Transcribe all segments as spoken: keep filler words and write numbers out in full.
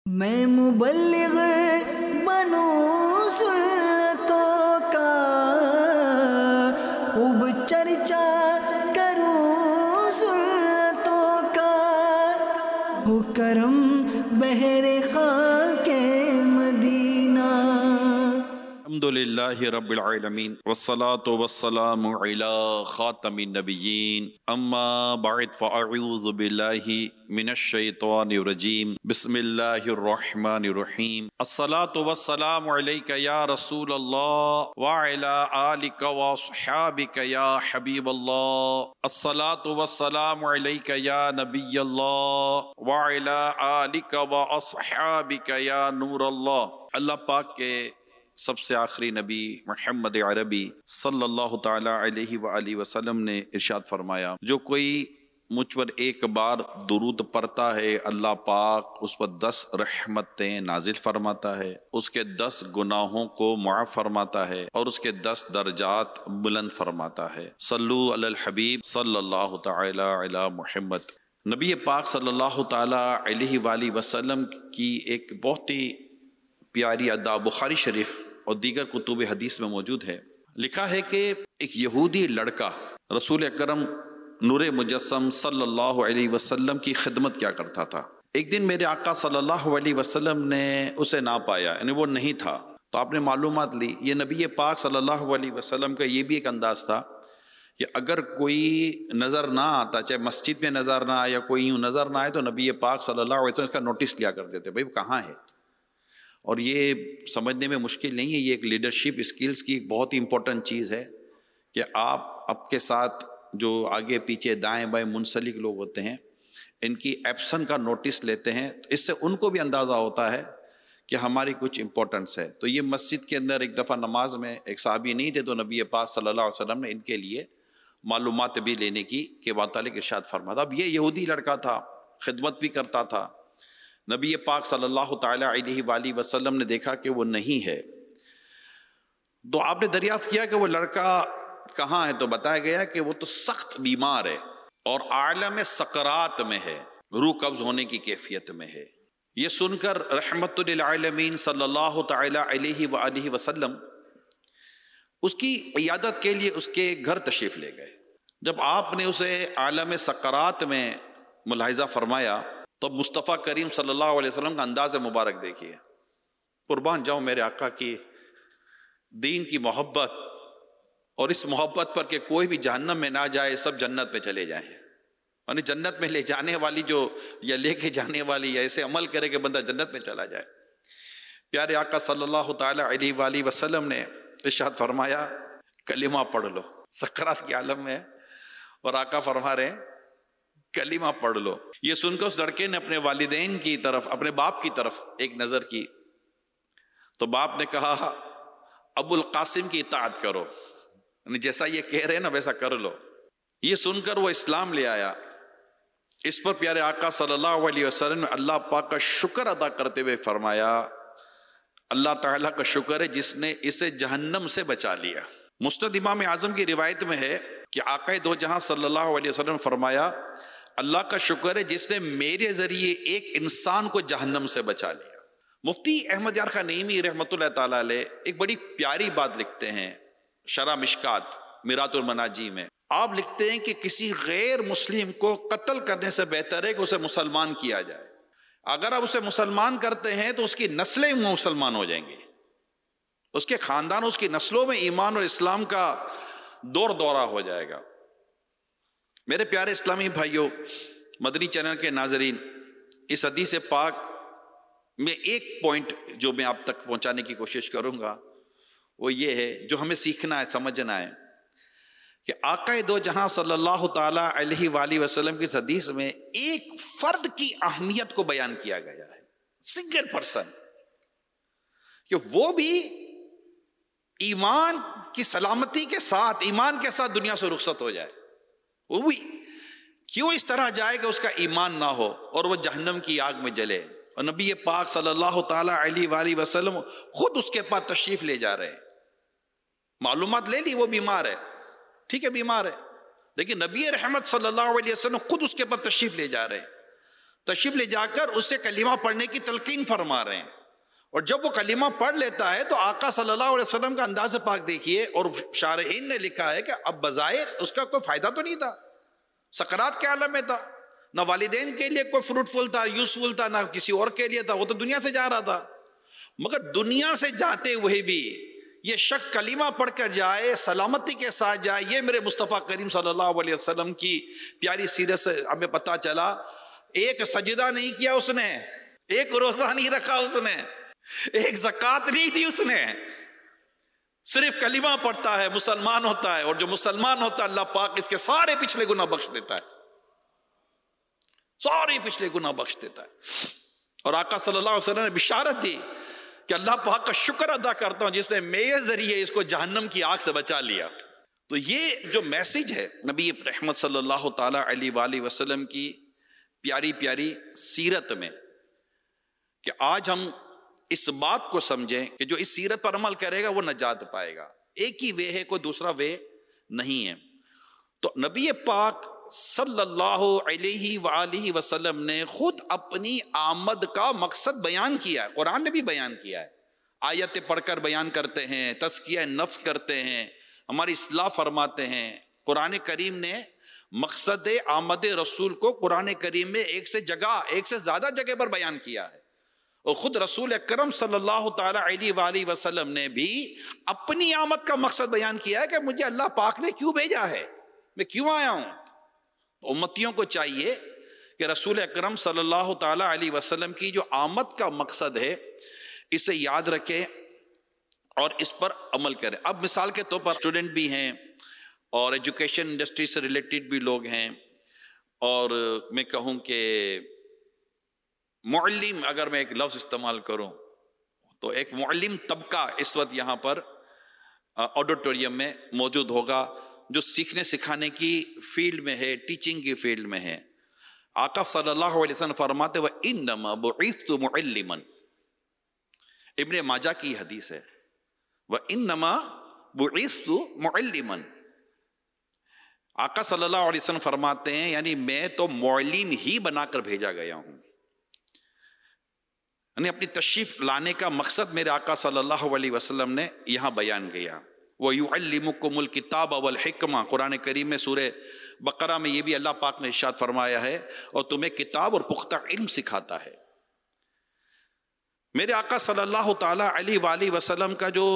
میں مبلغ بنوں سنتوں کا، خوب چرچا کروں سنتوں کا، ہو کرم بہر خاک مدینہ۔ الحمدللہ رب العالمین والصلاة والسلام علی خاتم النبیین، اما بعد فاعوذ باللہ من الشیطان الرجیم، بسم اللہ الرحمن الرحیم۔ الصلاة والسلام علیک یا رسول اللہ وعلی آلک واصحابک یا حبیب اللہ۔ الصلاة والسلام علیک یا نبی اللہ وعلی آلک واصحابک یا نور اللہ۔ اللہ پاک کے سب سے آخری نبی محمد عربی صلی اللہ تعالی علیہ وآلہ وسلم نے ارشاد فرمایا، جو کوئی مجھ پر ایک بار درود پڑھتا ہے اللہ پاک اس پر دس رحمتیں نازل فرماتا ہے، اس کے دس گناہوں کو معاف فرماتا ہے اور اس کے دس درجات بلند فرماتا ہے۔ صلو علی الحبیب صلی اللہ تعالی علی محمد۔ نبی پاک صلی اللہ تعالی علیہ وآلہ وسلم کی ایک بہت ہی پیاری ادا بخاری شریف اور دیگر کتب حدیث میں موجود ہے۔ لکھا ہے کہ ایک یہودی لڑکا رسول اکرم نور مجسم صلی اللہ علیہ وسلم کی خدمت کیا کرتا تھا۔ ایک دن میرے آقا صلی اللہ علیہ وسلم نے اسے نہ پایا، یعنی وہ نہیں تھا، تو آپ نے معلومات لی۔ یہ نبی پاک صلی اللہ علیہ وسلم کا یہ بھی ایک انداز تھا کہ اگر کوئی نظر نہ آتا، چاہے مسجد میں نظر نہ آئے یا کوئی یوں نظر نہ آئے، تو نبی پاک صلی اللہ علیہ وسلم اس کا نوٹس لیا کرتے تھے، بھائی وہ کہاں ہے۔ اور یہ سمجھنے میں مشکل نہیں ہے، یہ ایک لیڈرشپ اسکلز کی ایک بہت ہی امپورٹنٹ چیز ہے کہ آپ آپ کے ساتھ جو آگے پیچھے دائیں بائیں منسلک لوگ ہوتے ہیں ان کی ایبسن کا نوٹس لیتے ہیں، تو اس سے ان کو بھی اندازہ ہوتا ہے کہ ہماری کچھ امپورٹنس ہے۔ تو یہ مسجد کے اندر ایک دفعہ نماز میں ایک صحابی نہیں تھے، تو نبی پاک صلی اللہ علیہ وسلم نے ان کے لیے معلومات بھی لینے کی کہ بات تعالیٰ کے ارشاد فرمایا۔ اب یہ یہودی لڑکا تھا، خدمت بھی کرتا تھا، نبی پاک صلی اللہ تعالی علیہ وآلہ وسلم نے دیکھا کہ وہ نہیں ہے، تو آپ نے دریافت کیا کہ وہ لڑکا کہاں ہے، تو بتایا گیا کہ وہ تو سخت بیمار ہے اور عالم سکرات میں ہے، روح قبض ہونے کی کیفیت میں ہے۔ یہ سن کر رحمت للعالمین صلی اللہ تعالی علیہ وآلہ وسلم اس کی عیادت کے لیے اس کے گھر تشریف لے گئے۔ جب آپ نے اسے عالم سکرات میں ملاحظہ فرمایا تو مصطفیٰ کریم صلی اللہ علیہ وسلم کا انداز مبارک دیکھیے، قربان جاؤں میرے آقا کی دین کی محبت اور اس محبت پر کہ کوئی بھی جہنم میں نہ جائے، سب جنت میں چلے جائیں، یعنی جنت میں لے جانے والی جو یا لے کے جانے والی یا ایسے عمل کرے کہ بندہ جنت میں چلا جائے۔ پیارے آقا صلی اللہ تعالی علیہ وآلہ وسلم نے ارشاد فرمایا کلمہ پڑھ لو، سکرات کی عالم میں، اور آقا فرما رہے ہیں کلمہ پڑھ لو۔ یہ سن کر اس لڑکے نے اپنے والدین کی طرف، اپنے باپ کی طرف ایک نظر کی، تو باپ نے کہا ابو القاسم کی اطاعت کرو، یعنی جیسا یہ کہہ رہے ہیں نا ویسا کر لو۔ یہ سن کر وہ اسلام لے آیا۔ اس پر پیارے آقا صلی اللہ علیہ وسلم نے اللہ پاک کا شکر ادا کرتے ہوئے فرمایا اللہ تعالیٰ کا شکر ہے جس نے اسے جہنم سے بچا لیا۔ مسند امام اعظم کی روایت میں ہے کہ آقا دو جہاں صلی اللہ علیہ وسلم نے فرمایا اللہ کا شکر ہے جس نے میرے ذریعے ایک انسان کو جہنم سے بچا لیا۔ مفتی احمد یار خان نعیمی رحمۃ اللہ تعالیٰ علیہ ایک بڑی پیاری بات لکھتے ہیں شرح مشکات میرات المناجی میں۔ آپ لکھتے ہیں کہ کسی غیر مسلم کو قتل کرنے سے بہتر ہے کہ اسے مسلمان کیا جائے۔ اگر آپ اسے مسلمان کرتے ہیں تو اس کی نسلیں مسلمان ہو جائیں گی، اس کے خاندان، اس کی نسلوں میں ایمان اور اسلام کا دور دورہ ہو جائے گا۔ میرے پیارے اسلامی بھائیوں، مدنی چینل کے ناظرین، اس حدیث پاک میں ایک پوائنٹ جو میں آپ تک پہنچانے کی کوشش کروں گا وہ یہ ہے، جو ہمیں سیکھنا ہے، سمجھنا ہے کہ آقا دو جہاں صلی اللہ تعالی علیہ وآلہ وسلم کی اس حدیث میں ایک فرد کی اہمیت کو بیان کیا گیا ہے، سنگل پرسن، کہ وہ بھی ایمان کی سلامتی کے ساتھ، ایمان کے ساتھ دنیا سے رخصت ہو جائے۔ وہ بھی کیوں اس طرح جائے کہ اس کا ایمان نہ ہو اور وہ جہنم کی آگ میں جلے، اور نبی پاک صلی اللہ تعالی علیہ وآلہ وسلم خود اس کے پاس تشریف لے جا رہے ہیں۔ معلومات لے لی وہ بیمار ہے، ٹھیک ہے بیمار ہے، لیکن نبی رحمت صلی اللہ علیہ وسلم خود اس کے پاس تشریف لے جا رہے ہیں۔ تشریف لے جا کر اسے کلمہ پڑھنے کی تلقین فرما رہے ہیں، اور جب وہ کلمہ پڑھ لیتا ہے تو آقا صلی اللہ علیہ وسلم کا انداز پاک دیکھیے، اور شارحین نے لکھا ہے کہ اب بظاہر اس کا کوئی فائدہ تو نہیں تھا، سکرات کے عالم میں تھا، نہ والدین کے لیے کوئی فروٹفل تھا، یوزفل تھا، نہ کسی اور کے لیے تھا، وہ تو دنیا سے جا رہا تھا، مگر دنیا سے جاتے ہوئے بھی یہ شخص کلمہ پڑھ کر جائے، سلامتی کے ساتھ جائے، یہ میرے مصطفیٰ کریم صلی اللہ علیہ وسلم کی پیاری سیرت سے ہمیں پتہ چلا۔ ایک سجدہ نہیں کیا اس نے، ایک روزہ نہیں رکھا اس نے، ایک زکوٰۃ نہیں دی اس نے، صرف کلمہ پڑھتا ہے، مسلمان ہوتا ہے، اور جو مسلمان ہوتا ہے اللہ پاک اس کے سارے پچھلے گناہ بخش دیتا ہے، سارے پچھلے گناہ بخش دیتا ہے۔ اور آقا صلی اللہ علیہ وسلم نے بشارت دی کہ اللہ پاک کا شکر ادا کرتا ہوں جس نے میرے ذریعے اس کو جہنم کی آگ سے بچا لیا۔ تو یہ جو میسج ہے نبی رحمت صلی اللہ تعالی علیہ وآلہ وسلم کی پیاری پیاری سیرت میں، کہ آج ہم اس بات کو سمجھیں کہ جو اس سیرت پر عمل کرے گا وہ نجات پائے گا، ایک ہی وے ہے، کوئی دوسرا وے نہیں ہے۔ تو نبی پاک صلی اللہ علیہ وآلہ وسلم نے خود اپنی آمد کا مقصد بیان کیا ہے، قرآن نے بھی بیان کیا ہے، آیتیں پڑھ کر بیان کرتے ہیں، تزکیہ نفس کرتے ہیں، ہماری اصلاح فرماتے ہیں۔ قرآن کریم نے مقصد آمد رسول کو قرآن کریم میں ایک سے جگہ ایک سے زیادہ جگہ پر بیان کیا ہے، اور خود رسول اکرم صلی اللہ تعالی علیہ وآلہ وسلم نے بھی اپنی آمد کا مقصد بیان کیا ہے کہ مجھے اللہ پاک نے کیوں بھیجا ہے، میں کیوں آیا ہوں۔ امتیوں کو چاہیے کہ رسول اکرم صلی اللہ تعالی علیہ وسلم کی جو آمد کا مقصد ہے اسے یاد رکھیں اور اس پر عمل کریں۔ اب مثال کے طور پر اسٹوڈنٹ بھی ہیں اور ایجوکیشن انڈسٹری سے ریلیٹڈ بھی لوگ ہیں، اور میں کہوں کہ معلم، اگر میں ایک لفظ استعمال کروں تو ایک معلم طبقہ اس وقت یہاں پر آڈیٹوریم میں موجود ہوگا جو سیکھنے سکھانے کی فیلڈ میں ہے، ٹیچنگ کی فیلڈ میں ہے۔ آقا صلی اللہ علیہ وسلم فرماتے وَإِنَّمَا بُعِثْتُ مُعَلِّمًا، ابن ماجہ کی حدیث ہے، وَإِنَّمَا بُعِثْتُ مُعَلِّمًا، آقا صلی اللہ علیہ وسلم فرماتے ہیں یعنی میں تو معلم ہی بنا کر بھیجا گیا ہوں، یعنی اپنی تشریف لانے کا مقصد میرے آقا صلی اللہ علیہ وسلم نے یہاں بیان کیا۔ وَيُعَلِّمُكُمُ الْكِتَابَ وَالْحِكْمَةَ، قرآن کریم میں سورہ بقرہ میں یہ بھی اللہ پاک نے ارشاد فرمایا ہے، اور تمہیں کتاب اور پختہ علم سکھاتا ہے۔ میرے آقا صلی اللہ تعالی علیہ وآلہ وسلم کا جو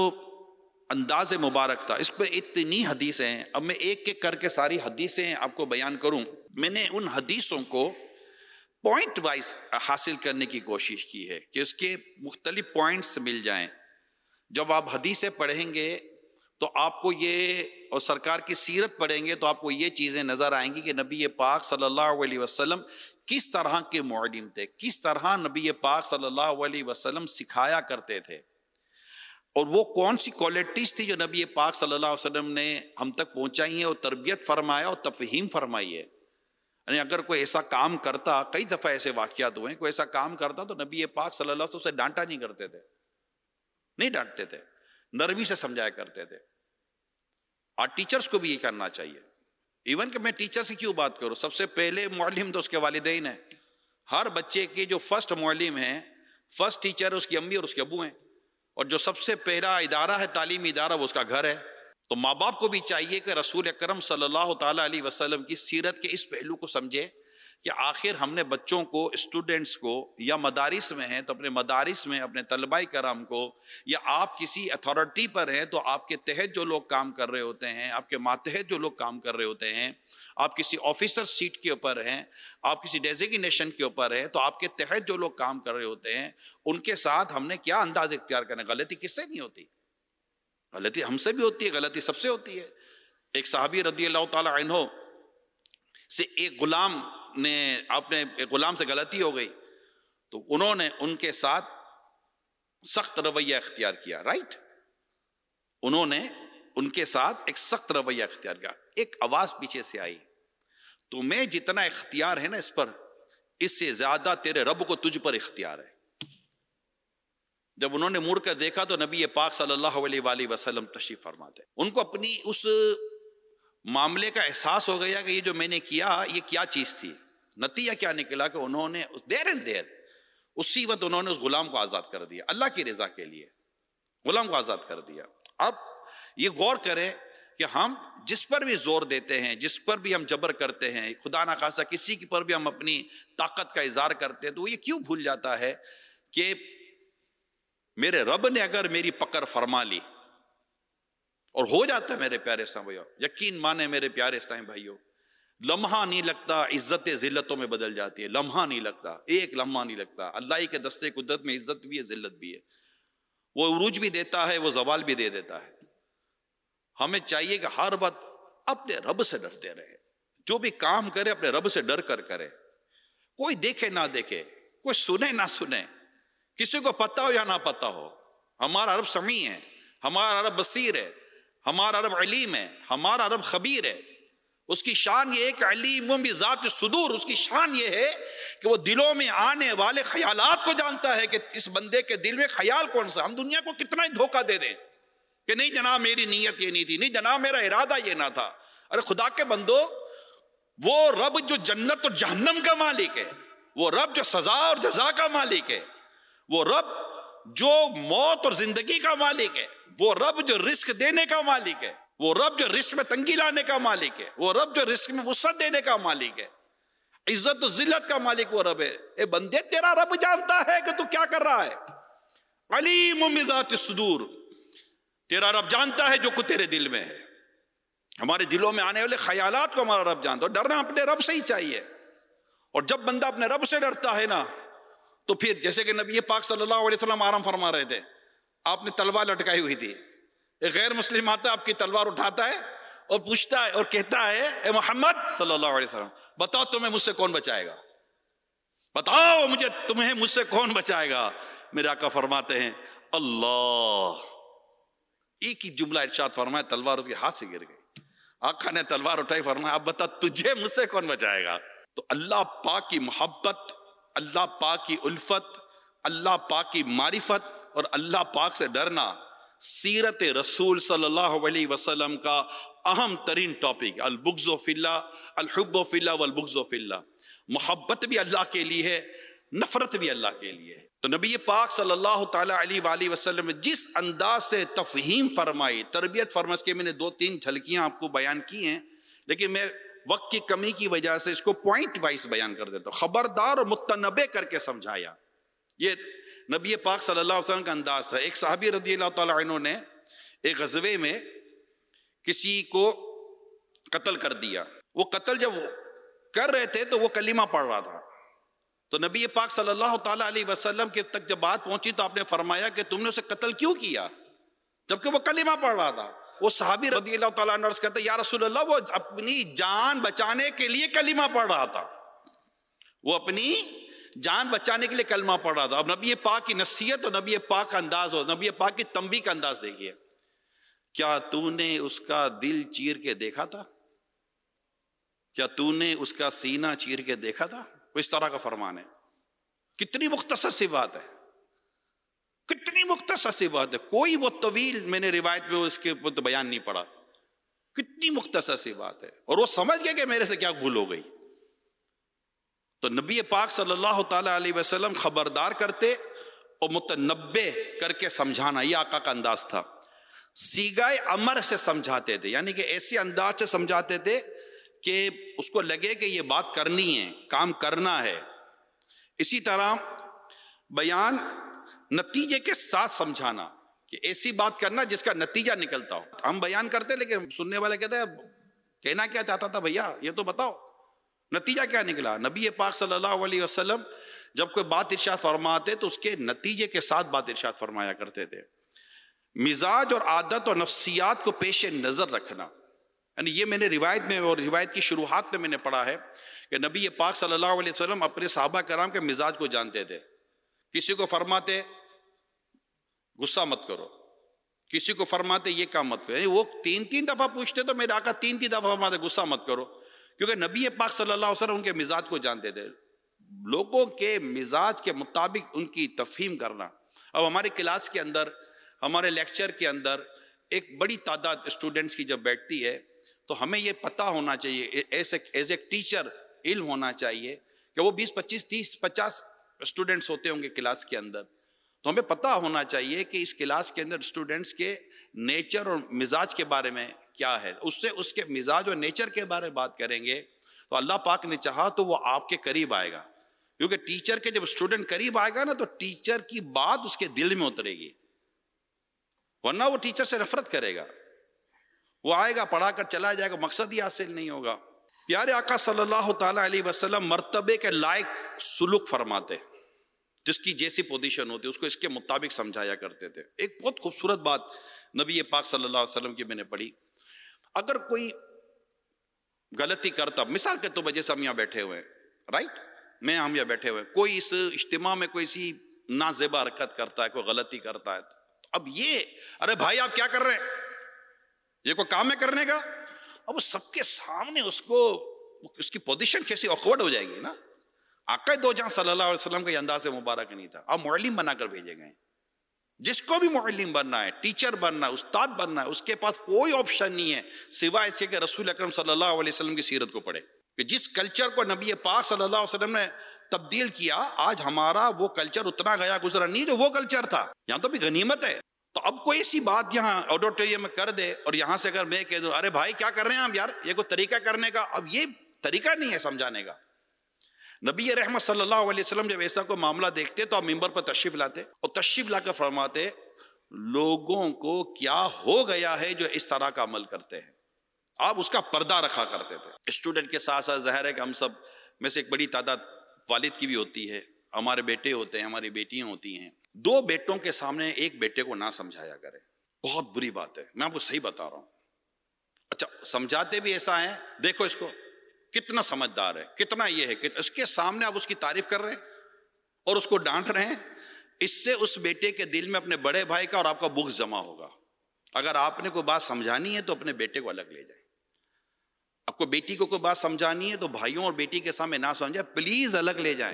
انداز مبارک تھا، اس پہ اتنی حدیثیں ہیں، اب میں ایک ایک کر کے ساری حدیثیں آپ کو بیان کروں۔ میں نے ان حدیثوں کو پوائنٹ وائز حاصل کرنے کی کوشش کی ہے کہ اس کے مختلف پوائنٹس مل جائیں۔ جب آپ حدیثیں پڑھیں گے تو آپ کو یہ، اور سرکار کی سیرت پڑھیں گے تو آپ کو یہ چیزیں نظر آئیں گی کہ نبی پاک صلی اللہ علیہ وسلم کس طرح کے معلم تھے، کس طرح نبی پاک صلی اللہ علیہ وسلم سکھایا کرتے تھے، اور وہ کون سی کوالٹیز تھی جو نبی پاک صلی اللہ علیہ وسلم نے ہم تک پہنچائی ہیں اور تربیت فرمایا اور تفہیم فرمائی ہے۔ یعنی اگر کوئی ایسا کام کرتا، کئی دفعہ ایسے واقعات ہوئے ہیں، کوئی ایسا کام کرتا تو نبی پاک صلی اللہ علیہ وسلم سے ڈانٹا نہیں کرتے تھے، نہیں ڈانٹتے تھے، نرمی سے سمجھایا کرتے تھے۔ اور ٹیچرز کو بھی یہ کرنا چاہیے، ایون کہ میں ٹیچر سے کیوں بات کروں، سب سے پہلے معلم تو اس کے والدین ہیں۔ ہر بچے کے جو فرسٹ معلم ہیں، فرسٹ ٹیچر اس کی امی اور اس کے ابو ہیں، اور جو سب سے پہلا ادارہ ہے تعلیمی ادارہ وہ اس کا گھر ہے۔ تو ماں باپ کو بھی چاہیے کہ رسول اکرم صلی اللہ تعالیٰ علیہ وسلم کی سیرت کے اس پہلو کو سمجھے کہ آخر ہم نے بچوں کو، اسٹوڈنٹس کو، یا مدارس میں ہیں تو اپنے مدارس میں اپنے طلباء کرام کو، یا آپ کسی اتھارٹی پر ہیں تو آپ کے تحت جو لوگ کام کر رہے ہوتے ہیں، آپ کے ماتحت جو لوگ کام کر رہے ہوتے ہیں، آپ کسی آفیسر سیٹ کے اوپر ہیں، آپ کسی ڈیزیگنیشن کے اوپر ہیں، تو آپ کے تحت جو لوگ کام کر رہے ہوتے ہیں ان کے ساتھ ہم نے کیا انداز اختیار کرنا ہے۔ غلطی کس سے نہیں ہوتی، غلطی ہم سے بھی ہوتی ہے، غلطی سب سے ہوتی ہے۔ ایک صحابی رضی اللہ تعالیٰ عنہ سے ایک غلام نے، آپ نے ایک غلام سے غلطی ہو گئی تو انہوں نے ان کے ساتھ سخت رویہ اختیار کیا، رائٹ، انہوں نے ان کے ساتھ ایک سخت رویہ اختیار کیا۔ ایک آواز پیچھے سے آئی، تمہیں جتنا اختیار ہے نا اس پر، اس سے زیادہ تیرے رب کو تجھ پر اختیار ہے۔ جب انہوں نے مڑ کر دیکھا تو نبی پاک صلی اللہ علیہ وآلہ وسلم تشریف فرماتے، ان کو اپنی اس معاملے کا احساس ہو گیا کہ یہ جو میں نے کیا یہ کیا چیز تھی، نتیجہ کیا نکلا کہ انہوں نے دیر اینڈ دیر اسی وقت انہوں نے اس غلام کو آزاد کر دیا اللہ کی رضا کے لیے، غلام کو آزاد کر دیا۔ اب یہ غور کریں کہ ہم جس پر بھی زور دیتے ہیں، جس پر بھی ہم جبر کرتے ہیں، خدا نہ خاصہ کسی کی پر بھی ہم اپنی طاقت کا اظہار کرتے ہیں، تو وہ یہ کیوں بھول جاتا ہے کہ میرے رب نے اگر میری پکڑ فرما لی، اور ہو جاتا ہے میرے پیارے اسلام بھائیو، یقین مانے میرے پیارے اسلام بھائیو، لمحہ نہیں لگتا عزت ذلتوں میں بدل جاتی ہے، لمحہ نہیں لگتا، ایک لمحہ نہیں لگتا۔ اللہ ہی کے دستے قدرت میں عزت بھی ہے، ذلت بھی ہے، وہ عروج بھی دیتا ہے، وہ زوال بھی دے دیتا ہے۔ ہمیں چاہیے کہ ہر وقت اپنے رب سے ڈرتے رہے، جو بھی کام کرے اپنے رب سے ڈر کر کرے، کوئی دیکھے نہ دیکھے، کوئی سنے نہ سنے، کسی کو پتہ ہو یا نہ پتہ ہو، ہمارا رب سمیع ہے، ہمارا رب بصیر ہے، ہمارا رب علیم ہے، ہمارا رب خبیر ہے۔ اس کی شان یہ ہے کہ علیم بذات الصدور، اس کی شان یہ ہے کہ وہ دلوں میں آنے والے خیالات کو جانتا ہے کہ اس بندے کے دل میں خیال کون سا۔ ہم دنیا کو کتنا ہی دھوکہ دے دیں کہ نہیں جناب میری نیت یہ نہیں تھی، نہیں جناب میرا ارادہ یہ نہ تھا۔ ارے خدا کے بندو، وہ رب جو جنت اور جہنم کا مالک ہے، وہ رب جو سزا اور جزا کا مالک ہے، وہ رب جو موت اور زندگی کا مالک ہے، وہ رب جو رزق دینے کا مالک ہے، وہ رب جو رزق میں تنگی لانے کا مالک ہے، وہ رب جو رزق میں وسعت دینے کا مالک ہے، عزت و ذلت کا مالک وہ رب ہے۔ اے بندے، تیرا رب جانتا ہے کہ تو کیا کر رہا ہے، علیم بذات الصدور، تیرا رب جانتا ہے جو کچھ تیرے دل میں ہے، ہمارے دلوں میں آنے والے خیالات کو ہمارا رب جانتا ہے۔ ڈرنا اپنے رب سے ہی چاہیے، اور جب بندہ اپنے رب سے ڈرتا ہے نا، تو پھر جیسے کہ نبی پاک صلی اللہ علیہ وسلم آرام فرما رہے تھے، آپ نے تلوار لٹکائی ہوئی تھی، ایک غیر مسلم آتا ہے، آپ کی تلوار اٹھاتا ہے اور پوچھتا ہے اور کہتا ہے اے محمد صلی اللہ علیہ وسلم، بتاؤ تمہیں مجھ سے کون بچائے گا، بتاؤ مجھے تمہیں مجھ سے کون بچائے گا۔ میرے آقا فرماتے ہیں اللہ، ایک ہی جملہ ارشاد فرمایا، تلوار اس کے ہاتھ سے گر گئی، آقا نے تلوار اٹھائی، فرمایا اب بتا تجھے مجھ سے کون بچائے گا۔ تو اللہ پاک کی محبت، اللہ پاک کی الفت، اللہ پاک کی معرفت اور اللہ پاک سے ڈرنا سیرت رسول صلی اللہ علیہ وسلم کا اہم ترین ٹاپک، البغض فی اللہ، الحب فی اللہ والبغض فی اللہ۔ محبت بھی اللہ کے لیے ہے، نفرت بھی اللہ کے لیے ہے۔ تو نبی پاک صلی اللہ تعالیٰ علیہ وآلہ وسلم نے جس انداز سے تفہیم فرمائی، تربیت فرمائی، کے میں نے دو تین جھلکیاں آپ کو بیان کی ہیں، لیکن میں وقت کی کمی کی وجہ سے اس کو پوائنٹ وائز بیان کر دیتا ہوں۔ خبردار اور متنبع کر کے سمجھایا، یہ نبی پاک صلی اللہ علیہ وسلم کا انداز تھا۔ ایک صحابی رضی اللہ تعالیٰ عنہ نے ایک غزوے میں کسی کو قتل کر دیا، وہ قتل جب کر رہے تھے تو وہ کلمہ پڑھ رہا تھا، تو نبی پاک صلی اللہ تعالیٰ علیہ وسلم کے تک جب بات پہنچی تو آپ نے فرمایا کہ تم نے اسے قتل کیوں کیا، جبکہ وہ کلمہ پڑھ رہا تھا۔ وہ صحابی رضی اللہ تعالیٰ عنہ عرض کرتے یا رسول اللہ، وہ اپنی جان بچانے کے لیے کلمہ پڑھ رہا تھا، وہ اپنی جان بچانے کے لیے کلمہ پڑھ رہا تھا۔ اب نبی پاک کی نصیحت اور نبی پاک کا انداز ہو، نبی پاک کی تنبیہ کا انداز دیکھیے، کیا تو نے اس کا دل چیر کے دیکھا تھا، کیا تو نے اس کا سینہ چیر کے دیکھا تھا؟ وہ اس طرح کا فرمان ہے۔ کتنی مختصر سی بات ہے، کتنی مختصر سی بات ہے، کوئی وہ طویل میں نے روایت میں اس کے بیان نہیں پڑا، کتنی مختصر سی بات ہے، اور وہ سمجھ گئے کہ میرے سے کیا بھول ہو گئی۔ تو نبی پاک صلی اللہ تعالیٰ علیہ وسلم خبردار کرتے اور متنبع کر کے سمجھانا، یہ آقا کا انداز تھا۔ سیغائے امر سے سمجھاتے تھے، یعنی کہ ایسے انداز سے سمجھاتے تھے کہ اس کو لگے کہ یہ بات کرنی ہے، کام کرنا ہے۔ اسی طرح بیان نتیجے کے ساتھ سمجھانا، کہ ایسی بات کرنا جس کا نتیجہ نکلتا ہو۔ ہم بیان کرتے لیکن سننے والے کہتے ہیں کہنا کیا چاہتا تھا بھیا، یہ تو بتاؤ نتیجہ کیا نکلا۔ نبی پاک صلی اللہ علیہ وسلم جب کوئی بات ارشاد فرماتے تو اس کے نتیجے کے ساتھ بات ارشاد فرمایا کرتے تھے۔ مزاج اور عادت اور نفسیات کو پیش نظر رکھنا، یعنی یہ میں نے روایت میں اور روایت کی شروحات میں میں نے پڑھا ہے کہ نبی پاک صلی اللہ علیہ وسلم اپنے صحابہ کرام کے مزاج کو جانتے تھے۔ کسی کو فرماتے غصہ مت کرو، کسی کو فرماتے یہ کام مت کرو، یعنی وہ تین تین دفعہ پوچھتے تو میرے آقا تین تین دفعہ فرماتے غصہ مت کرو، کیونکہ نبی پاک صلی اللہ علیہ وسلم ان کے مزاج کو جانتے تھے۔ لوگوں کے مزاج کے مطابق ان کی تفہیم کرنا۔ اب ہمارے کلاس کے اندر، ہمارے لیکچر کے اندر ایک بڑی تعداد اسٹوڈنٹس کی جب بیٹھتی ہے تو ہمیں یہ پتہ ہونا چاہیے ایز ایز اے ٹیچر علم ہونا چاہیے کہ وہ بیس پچیس تیس پچاس اسٹوڈنٹس ہوتے ہوں گے کلاس کے اندر، تو ہمیں پتہ ہونا چاہیے کہ اس کلاس کے اندر اسٹوڈنٹس کے نیچر اور مزاج کے بارے میں کیا ہے، اس سے اس کے مزاج اور نیچر کے بارے میں بات کریں گے تو اللہ پاک نے چاہا تو وہ آپ کے قریب آئے گا، کیونکہ ٹیچر کے جب اسٹوڈنٹ قریب آئے گا نا تو ٹیچر کی بات اس کے دل میں اترے گی، ورنہ وہ ٹیچر سے نفرت کرے گا، وہ آئے گا پڑھا کر چلا جائے گا، مقصد ہی حاصل نہیں ہوگا۔ پیارے آقا صلی اللہ تعالیٰ علیہ وسلم مرتبے کے لائق سلوک فرماتے، جس کی جیسی پوزیشن ہوتی اس کو اس کے مطابق سمجھایا کرتے تھے۔ ایک بہت خوبصورت بات نبی پاک صلی اللہ علیہ وسلم کی میں نے پڑھی، اگر کوئی غلطی کرتا، مثال کے طور پر جیسے ہم یہاں بیٹھے ہوئے ہیں، رائٹ، میں ہم یہاں بیٹھے ہوئے ہیں، کوئی اس اجتماع میں کوئی سی نازیبا حرکت کرتا ہے، کوئی غلطی کرتا ہے، اب یہ ارے بھائی آپ کیا کر رہے ہیں، یہ کوئی کام ہے کرنے کا، اب سب کے سامنے اس کو اس کی پوزیشن کیسی آکورڈ ہو جائے گی نا۔ آقا دو جہاں صلی اللہ علیہ وسلم کا یہ انداز مبارک نہیں تھا، آپ معلم بنا کر بھیجے گئے، جس کو بھی معلم بننا ہے، ٹیچر بننا ہے، استاد بننا ہے، اس کے پاس کوئی آپشن نہیں ہے سوائے اس کے کہ رسول اکرم صلی اللہ علیہ وسلم کی سیرت کو پڑھے، کہ جس کلچر کو نبی پاک صلی اللہ علیہ وسلم نے تبدیل کیا، آج ہمارا وہ کلچر اتنا گیا گزرا نہیں جو وہ کلچر تھا، یہاں تو بھی غنیمت ہے۔ تو اب کوئی ایسی بات یہاں آڈیٹوریم میں کر دے اور یہاں سے اگر میں کہہ دوں ارے بھائی کیا کر رہے ہیں آپ یار، یہ کوئی طریقہ کرنے کا، اب یہ طریقہ نہیں ہے سمجھانے کا۔ نبی رحمت صلی اللہ علیہ وسلم جب ایسا کوئی معاملہ دیکھتے تو آپ ممبر پر تشریف لاتے اور تشریف لا کر فرماتے لوگوں کو کیا ہو گیا ہے جو اس طرح کا عمل کرتے ہیں، آپ اس کا پردہ رکھا کرتے تھے۔ اسٹوڈنٹ کے ساتھ ساتھ ظاہر ہے کہ ہم سب میں سے ایک بڑی تعداد والد کی بھی ہوتی ہے، ہمارے بیٹے ہوتے ہیں، ہماری بیٹیاں ہوتی ہیں، دو بیٹوں کے سامنے ایک بیٹے کو نہ سمجھایا کرے، بہت بری بات ہے، میں آپ کو صحیح بتا رہا ہوں۔ اچھا سمجھاتے بھی ایسا ہے، دیکھو اس کو کتنا سمجھدار ہے، کتنا یہ ہے، اس کے سامنے آپ اس کی تعریف کر رہے ہیں اور اس کو ڈانٹ رہے ہیں، اس سے اس بیٹے کے دل میں اپنے بڑے بھائی کا اور آپ کا بغض جمع ہوگا۔ اگر آپ نے کوئی بات سمجھانی ہے تو اپنے بیٹے کو الگ لے جائیں، آپ کو بیٹی کو کوئی بات سمجھانی ہے تو بھائیوں اور بیٹی کے سامنے نہ سمجھائیں، پلیز الگ لے جائیں۔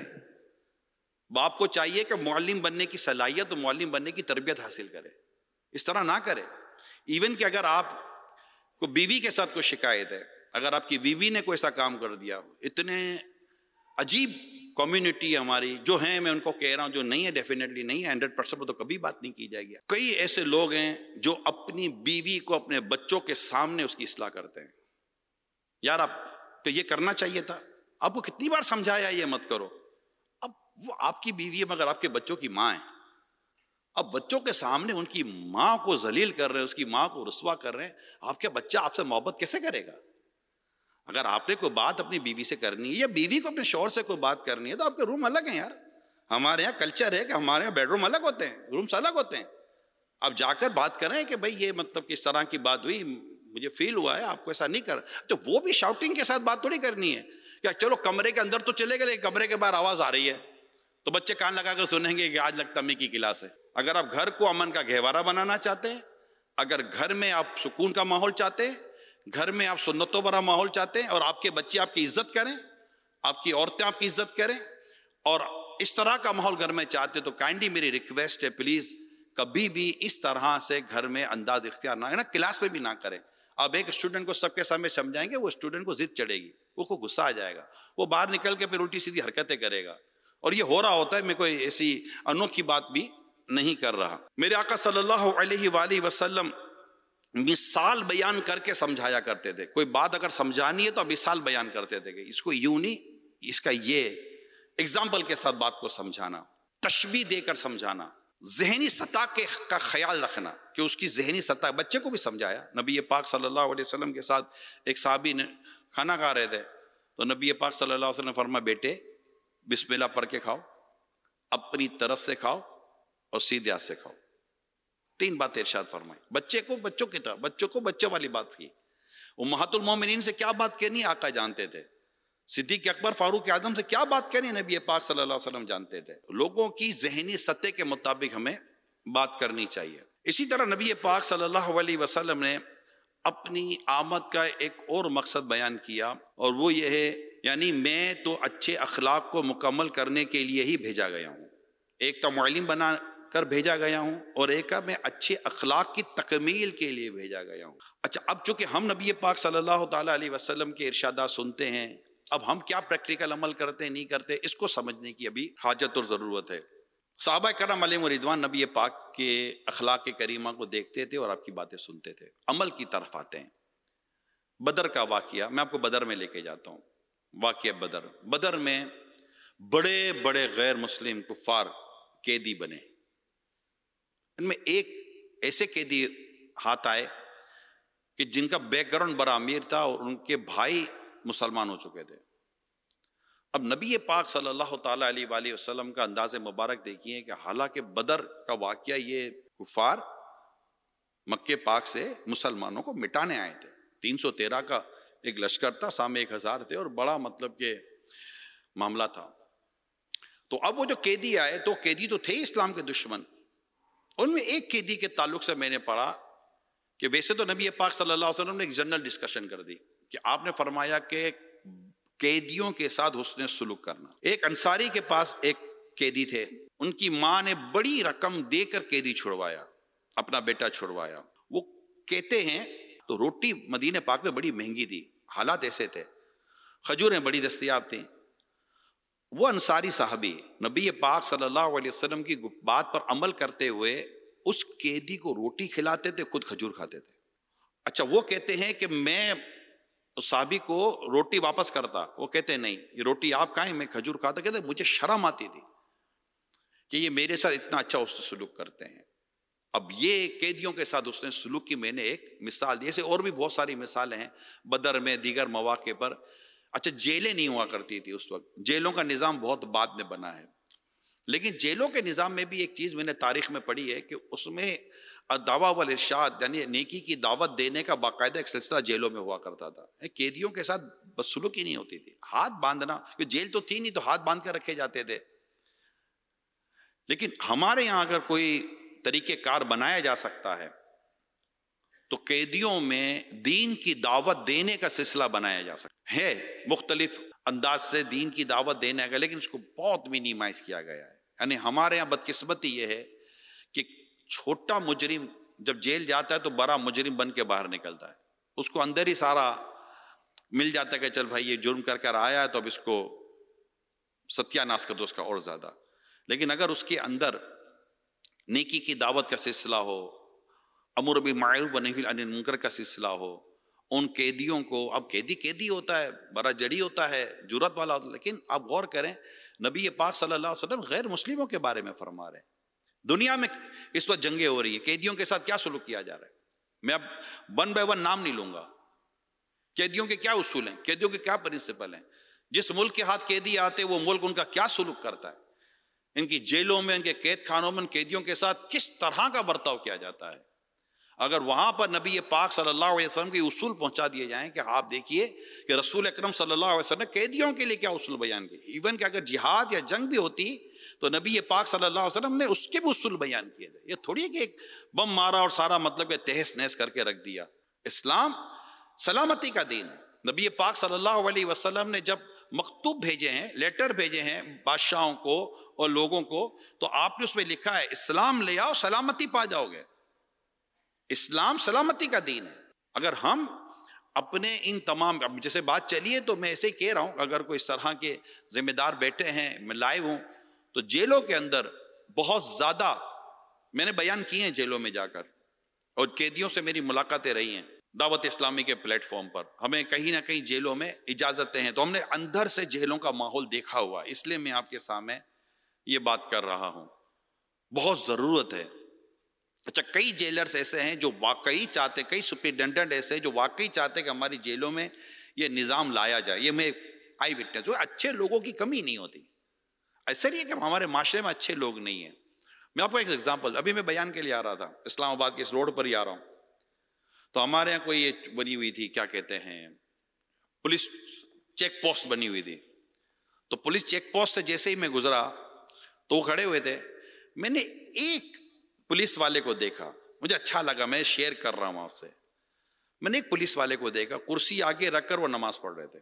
باپ کو چاہیے کہ معلم بننے کی صلاحیت اور معلم بننے کی تربیت حاصل کرے، اس طرح نہ کرے۔ ایون کہ اگر آپ کو بیوی کے ساتھ کوئی شکایت ہے، اگر آپ کی بیوی نے کوئی ایسا کام کر دیا، اتنے عجیب کمیونٹی ہماری جو ہیں، میں ان کو کہہ رہا ہوں، جو نہیں ہے ڈیفینیٹلی نہیں ہے، ہنڈریڈ پرسینٹ تو کبھی بات نہیں کی جائے گی۔ کئی ایسے لوگ ہیں جو اپنی بیوی کو اپنے بچوں کے سامنے اس کی اصلاح کرتے ہیں، یار آپ تو یہ کرنا چاہیے تھا، آپ کو کتنی بار سمجھایا یہ مت کرو۔ اب وہ آپ کی بیوی ہے مگر آپ کے بچوں کی ماں ہے، اب بچوں کے سامنے ان کی ماں کو ذلیل کر رہے ہیں، اس کی ماں کو رسوا کر رہے ہیں، آپ کے بچہ آپ سے محبت کیسے کرے گا؟ اگر آپ نے کوئی بات اپنی بیوی سے کرنی ہے یا بیوی کو اپنے شوہر سے کوئی بات کرنی ہے تو آپ کے روم الگ ہیں یار۔ ہمارے یہاں کلچر ہے کہ ہمارے یہاں بیڈ روم الگ ہوتے ہیں، رومس الگ ہوتے ہیں، آپ جا کر بات کریں کہ بھائی یہ مطلب کس طرح کی بات ہوئی، مجھے فیل ہوا ہے آپ کو ایسا نہیں کر، تو وہ بھی شاؤٹنگ کے ساتھ بات تھوڑی کرنی ہے کہ چلو کمرے کے اندر تو چلے گئے لیکن کمرے کے باہر آواز آ رہی ہے تو بچے کان لگا کر سنیں گے کہ آج لگتا امی کی کلاس ہے۔ اگر آپ گھر کو امن کا گہوارہ بنانا چاہتے ہیں، اگر گھر میں آپ سکون کا ماحول چاہتے ہیں، گھر میں آپ سنتوں بھرا ماحول چاہتے ہیں اور آپ کے بچے آپ کی عزت کریں، آپ کی عورتیں آپ کی عزت کریں اور اس طرح کا ماحول گھر میں چاہتے تو کائنڈلی میری ریکویسٹ ہے پلیز کبھی بھی اس طرح سے گھر میں انداز اختیار نہ کریں، کلاس میں بھی نہ کریں۔ آپ ایک اسٹوڈنٹ کو سب کے سامنے سمجھائیں گے، وہ اسٹوڈنٹ کو ضد چڑھے گی، وہ کو غصہ آ جائے گا، وہ باہر نکل کے پھر الٹی سیدھی حرکتیں کرے گا، اور یہ ہو رہا ہوتا ہے، میں کوئی ایسی انوکھی بات بھی نہیں کر رہا۔ میرے آقا صلی اللہ علیہ وآلہ وسلم مثال بیان کر کے سمجھایا کرتے تھے، کوئی بات اگر سمجھانی ہے تو مثال بیان کرتے تھے کہ اس کو یوں نہیں، اس کا یہ اگزامپل کے ساتھ بات کو سمجھانا، تشبیہ دے کر سمجھانا، ذہنی سطح کے کا خیال رکھنا کہ اس کی ذہنی سطح، بچے کو بھی سمجھایا۔ نبی پاک صلی اللہ علیہ وسلم کے ساتھ ایک صحابی نے کھانا کھا رہے تھے تو نبی پاک صلی اللہ علیہ وسلم نے فرمایا بیٹے بسم اللہ پڑھ کے کھاؤ، اپنی طرف سے کھاؤ اور سیدھے ہاتھ سے کھاؤ، تین باتیں ارشاد فرمائی۔ بچے کو بچوں کی طرح، بچوں کو بچوں والی بات کی۔ امہات المومنین سے کیا بات کرنی آقا جانتے تھے، صدیق اکبر فاروق اعظم سے کیا بات کرنی نبی پاک صلی اللہ علیہ وسلم جانتے تھے۔ لوگوں کی ذہنی سطح کے مطابق ہمیں بات کرنی چاہیے۔ اسی طرح نبی پاک صلی اللہ علیہ وسلم نے اپنی آمد کا ایک اور مقصد بیان کیا اور وہ یہ ہے، یعنی میں تو اچھے اخلاق کو مکمل کرنے کے لیے ہی بھیجا گیا ہوں، ایک تو معلم بنا کر بھیجا گیا ہوں اور ایک میں اچھے اخلاق کی تکمیل کے لیے بھیجا گیا ہوں۔ اچھا اب چونکہ ہم نبی پاک صلی اللہ تعالیٰ علیہ وسلم کے ارشادات سنتے ہیں، اب ہم کیا پریکٹیکل عمل کرتے ہیں نہیں کرتے اس کو سمجھنے کی ابھی حاجت اور ضرورت ہے۔ صحابہ کرام علیہم رضوان نبی پاک کے اخلاق کریمہ کو دیکھتے تھے اور آپ کی باتیں سنتے تھے۔ عمل کی طرف آتے ہیں۔ بدر کا واقعہ میں آپ کو بدر میں لے کے جاتا ہوں۔ واقعہ بدر بدر میں بڑے بڑے غیر مسلم کفار قیدی بنے۔ ان میں ایک ایسے قیدی ہاتھ آئے کہ جن کا بیک گراؤنڈ بڑا امیر تھا اور ان کے بھائی مسلمان ہو چکے تھے۔ اب نبی پاک صلی اللہ تعالیٰ علیہ وآلہ وسلم کا انداز مبارک دیکھیے کہ حالانکہ بدر کا واقعہ یہ کفار مکے پاک سے مسلمانوں کو مٹانے آئے تھے۔ تین سو تیرہ کا ایک لشکر تھا، سامنے ایک ہزار تھے اور بڑا مطلب کہ معاملہ تھا۔ تو اب وہ جو قیدی آئے تو قیدی تو تھے اسلام کے دشمن۔ ان میں ایک قیدی کے تعلق سے میں نے پڑھا کہ ویسے تو نبی پاک صلی اللہ علیہ وسلم نے ایک جنرل ڈسکشن کر دی کہ آپ نے فرمایا کہ قیدیوں کے ساتھ حسن سلوک کرنا۔ ایک انصاری کے پاس ایک قیدی تھے، ان کی ماں نے بڑی رقم دے کر قیدی چھڑوایا، اپنا بیٹا چھڑوایا۔ وہ کہتے ہیں تو روٹی مدینہ پاک میں بڑی مہنگی تھی، حالات ایسے تھے، کھجوریں بڑی دستیاب تھیں۔ وہ انصاری صحابی نبی پاک صلی اللہ علیہ وسلم کی بات پر عمل کرتے ہوئے اس قیدی کو روٹی کھلاتے تھے، خود کھجور کھاتے تھے۔ اچھا وہ کہتے ہیں کہ میں صحابی کو روٹی واپس کرتا، وہ کہتے نہیں یہ روٹی آپ کھائیں، میں کھجور کھاتا۔ کہتے مجھے شرم آتی تھی کہ یہ میرے ساتھ اتنا اچھا اس سے سلوک کرتے ہیں۔ اب یہ قیدیوں کے ساتھ اس نے سلوک کی میں نے ایک مثال دی، ایسے اور بھی بہت ساری مثالیں ہیں بدر میں دیگر مواقع پر۔ اچھا جیلیں نہیں ہوا کرتی تھی اس وقت، جیلوں کا نظام بہت بعد میں بنا ہے، لیکن جیلوں کے نظام میں بھی ایک چیز میں نے تاریخ میں پڑھی ہے کہ اس میں دعویٰ والارشاد یعنی نیکی کی دعوت دینے کا باقاعدہ ایک سلسلہ جیلوں میں ہوا کرتا تھا۔ قیدیوں کے ساتھ بدسلوکی نہیں ہوتی تھی، ہاتھ باندھنا، جیل تو تھی نہیں تو ہاتھ باندھ کر رکھے جاتے تھے۔ لیکن ہمارے یہاں اگر کوئی طریقہ کار بنایا جا سکتا ہے تو قیدیوں میں دین کی دعوت دینے کا سلسلہ بنایا جا سکتا ہے، مختلف انداز سے دین کی دعوت دینے کا، لیکن اس کو بہت منیمائز کیا گیا ہے۔ یعنی ہمارے یہاں بدقسمتی یہ ہے کہ چھوٹا مجرم جب جیل جاتا ہے تو بڑا مجرم بن کے باہر نکلتا ہے، اس کو اندر ہی سارا مل جاتا ہے کہ چل بھائی یہ جرم کر کر آیا ہے تو اب اس کو ستیہ ناش کر دو اس کا اور زیادہ۔ لیکن اگر اس کے اندر نیکی کی دعوت کا سلسلہ ہو، امر بالمعروف و نہی عن المنکر کا سلسلہ ہو، ان قیدیوں کو، اب قیدی قیدی ہوتا ہے، بڑا جڑی ہوتا ہے، جرات والا ہوتا ہے، لیکن آپ غور کریں نبی پاک صلی اللہ علیہ وسلم غیر مسلموں کے بارے میں فرما رہے ہیں۔ دنیا میں اس وقت جنگیں ہو رہی ہیں، قیدیوں کے ساتھ کیا سلوک کیا جا رہا ہے؟ میں اب ون بائی ون نام نہیں لوں گا، قیدیوں کے کیا اصول ہیں، قیدیوں کے کیا پرنسپل ہیں، جس ملک کے ہاتھ قیدی آتے وہ ملک ان کا کیا سلوک کرتا ہے، ان کی جیلوں میں، ان کے قید خانوں میں ان قیدیوں کے ساتھ کس طرح کا برتاؤ کیا جاتا ہے۔ اگر وہاں پر نبی پاک صلی اللہ علیہ وسلم کے اصول پہنچا دیے جائیں کہ آپ دیکھیے کہ رسول اکرم صلی اللہ علیہ وسلم نے قیدیوں کے لیے کیا اصول بیان کیے، ایون کہ اگر جہاد یا جنگ بھی ہوتی تو نبی پاک صلی اللہ علیہ وسلم نے اس کے بھی اصول بیان کیے تھے۔ یہ تھوڑی ہے کہ ایک بم مارا اور سارا مطلب کہ تہس نہس کر کے رکھ دیا۔ اسلام سلامتی کا دین ہے۔ نبی پاک صلی اللہ علیہ وسلم نے جب مکتوب بھیجے ہیں، لیٹر بھیجے ہیں بادشاہوں کو اور لوگوں کو، تو آپ نے اس میں لکھا ہے اسلام لے آؤ سلامتی پا جاؤ گے۔ اسلام سلامتی کا دین ہے۔ اگر ہم اپنے ان تمام، اب جیسے بات چلیے تو میں ایسے ہی کہہ رہا ہوں، اگر کوئی اس طرح کے ذمہ دار بیٹھے ہیں، میں لائیو ہوں، تو جیلوں کے اندر بہت زیادہ میں نے بیان کیے ہیں جیلوں میں جا کر، اور قیدیوں سے میری ملاقاتیں رہی ہیں دعوت اسلامی کے پلیٹ فارم پر۔ ہمیں کہیں نہ کہیں جیلوں میں اجازتیں ہیں، تو ہم نے اندر سے جیلوں کا ماحول دیکھا ہوا، اس لیے میں آپ کے سامنے یہ بات کر رہا ہوں۔ بہت ضرورت ہے۔ اچھا کئی جیلرز ایسے ہیں جو واقعی چاہتے، کئی سپرنٹینڈنٹ ایسے ہیں جو واقعی چاہتے کہ ہماری جیلوں میں یہ نظام لایا جائے۔ یہ میں آئی وٹنس ہوں، اچھے لوگوں کی کمی نہیں ہوتی، ایسا نہیں ہے کہ ہمارے معاشرے میں اچھے لوگ نہیں ہیں۔ میں آپ کو ایک ایگزامپل، ابھی میں بیان کے لیے آ رہا تھا، اسلام آباد کے اس روڈ پر ہی آ رہا ہوں، تو ہمارے یہاں کوئی یہ بنی ہوئی تھی، کیا کہتے ہیں، پولیس چیک پوسٹ بنی ہوئی تھی۔ تو پولیس چیک پوسٹ سے جیسے ہی میں گزرا تو وہ کھڑے ہوئے تھے، میں نے ایک پولیس والے کو دیکھا، مجھے اچھا لگا، میں شیئر کر رہا ہوں آپ سے۔ میں نے ایک پولیس والے کو دیکھا، کرسی آگے رکھ کر وہ نماز پڑھ رہے تھے۔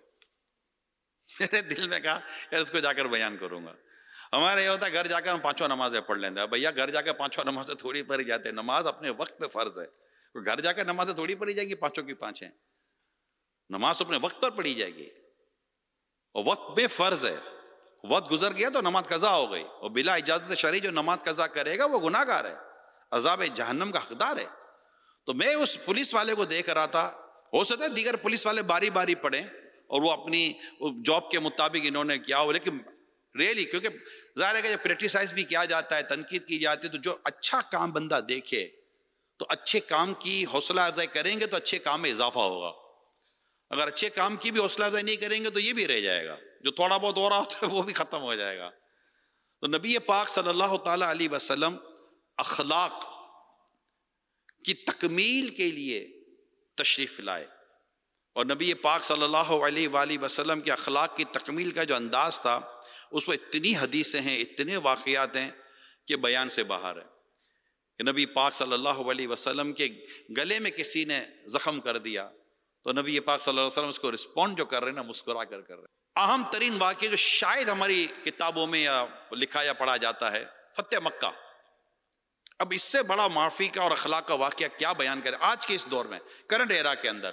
میرے دل میں کہا یار اس کو جا کر بیان کروں گا۔ ہمارے یہ ہوتا ہے گھر جا کر ہم پانچوں نمازیں پڑھ لیتے ہیں، بھیا گھر جا کر پانچوں نمازیں تھوڑی پڑھی جاتے ہیں، نماز اپنے وقت پہ فرض ہے۔ گھر جا کر نمازیں تھوڑی پڑھی جائیں گی پانچوں کی پانچیں، نماز اپنے وقت پر پڑھی جائے گی۔ اور وقت میں فرض ہے، وقت گزر گیا تو نماز قضا ہو گئی، اور بلا اجازت شرعی جو نماز قضا کرے گا وہ گناہ گار ہے، عذاب جہنم کا حقدار ہے۔ تو میں اس پولیس والے کو دیکھ رہا تھا، ہو سکتا ہے دیگر پولیس والے باری باری پڑھیں اور وہ اپنی جاب کے مطابق انہوں نے کیا ہو، لیکن ریئلی کیونکہ ظاہر ہے کہ جب کریٹیسائز بھی کیا جاتا ہے، تنقید کی جاتی ہے، تو جو اچھا کام بندہ دیکھے تو اچھے کام کی حوصلہ افزائی کریں گے تو اچھے کام میں اضافہ ہوگا، اگر اچھے کام کی بھی حوصلہ افزائی نہیں کریں گے تو یہ بھی رہ جائے گا، جو تھوڑا بہت ہو رہا ہوتا ہے وہ بھی ختم ہو جائے گا۔ تو نبی پاک صلی اللہ تعالیٰ علیہ وسلم اخلاق کی تکمیل کے لیے تشریف لائے، اور نبی پاک صلی اللہ علیہ وآلہ وسلم کے اخلاق کی تکمیل کا جو انداز تھا اس میں اتنی حدیثیں ہیں، اتنے واقعات ہیں کہ بیان سے باہر ہے۔ کہ نبی پاک صلی اللہ علیہ وسلم کے گلے میں کسی نے زخم کر دیا تو نبی پاک صلی اللہ علیہ وسلم اس کو رسپونڈ جو کر رہے ہیں نا، مسکرا کر کر رہے ہیں۔ اہم ترین واقعہ جو شاید ہماری کتابوں میں یا لکھا یا پڑھا جاتا ہے، فتح مکہ۔ اب اس سے بڑا معافی کا اور اخلاق کا واقعہ کیا بیان کریں آج کے اس دور میں، کرنٹ ایرا کے اندر؟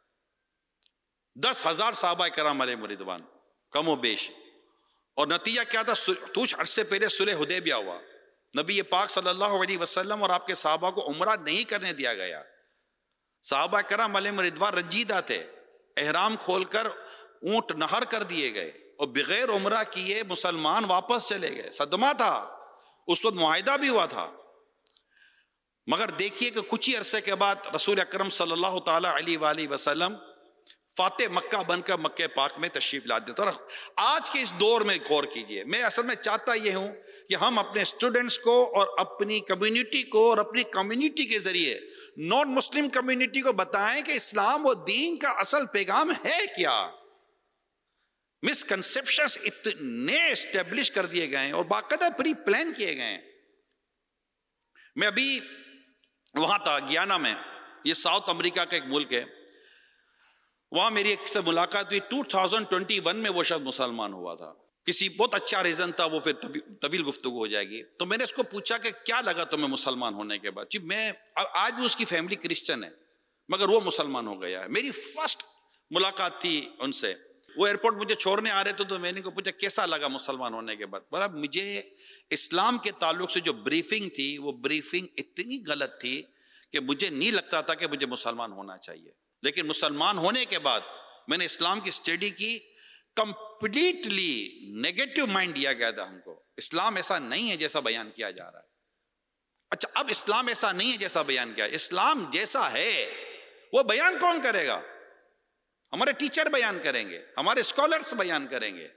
دس ہزار صحابہ کرام علیہ رضوان کم و بیش، اور نتیجہ کیا تھا؟ کچھ عرصے پہلے صلح حدیبیہ ہوا، نبی پاک صلی اللہ علیہ وسلم اور آپ کے صحابہ کو عمرہ نہیں کرنے دیا گیا، صحابہ کرام علیہ رضوان رنجیدہ تھے، احرام کھول کر اونٹ نہر کر دیے گئے اور بغیر عمرہ کیے مسلمان واپس چلے گئے، صدمہ تھا، اس وقت معاہدہ بھی ہوا تھا، مگر دیکھیے کہ کچھ ہی عرصے کے بعد رسول اکرم صلی اللہ تعالیٰ علیہ وآلہ وسلم فاتح مکہ بن کر مکہ پاک میں تشریف لا دیتے۔ اور آج کے اس دور میں غور کیجئے، میں اصل میں چاہتا یہ ہوں کہ ہم اپنے اسٹوڈنٹس کو اور اپنی کمیونٹی کو اور اپنی کمیونٹی کے ذریعے نان مسلم کمیونٹی کو بتائیں کہ اسلام و دین کا اصل پیغام ہے کیا۔ مسکنسیپشنز اتنے اسٹیبلش کر دیے گئے ہیں اور باقاعدہ پری پلان کیے گئے ہیں۔ میں ابھی وہاں تھا گیانا میں، یہ ساؤتھ امریکہ کا ایک ملک ہے، وہاں میری ایک سے ملاقات ہوئی، ٹو تھاؤزینڈ ٹوینٹی ون میں وہ شخص مسلمان ہوا تھا، کسی بہت اچھا ریزن تھا، وہ پھر طویل گفتگو ہو جائے گی۔ تو میں نے اس کو پوچھا کہ کیا لگا تمہیں مسلمان ہونے کے بعد؟ جی میں آج بھی اس کی فیملی کرسچن ہے مگر وہ مسلمان ہو گیا ہے۔ میری فرسٹ ملاقات تھی ان سے، وہ ایئرپورٹ مجھے چھوڑنے آ رہے تھے تو میں نے کو پوچھا کیسا لگا مسلمان ہونے کے بعد؟ بڑا مجھے اسلام کے تعلق سے جو بریفنگ تھی وہ بریفنگ اتنی غلط تھی کہ مجھے نہیں لگتا تھا کہ مجھے مسلمان ہونا چاہیے، لیکن مسلمان ہونے کے بعد میں نے اسلام کی اسٹڈی کی، کمپلیٹلی نیگیٹو مائنڈ دیا گیا تھا ہم کو، اسلام ایسا نہیں ہے جیسا بیان کیا جا رہا ہے۔ اچھا اب اسلام ایسا نہیں ہے جیسا بیان کیا ہے، اسلام جیسا ہے وہ بیان کون کرے گا؟ ہمارے ٹیچر بیان کریں گے، ہمارے اسکالرس بیان کریں گے،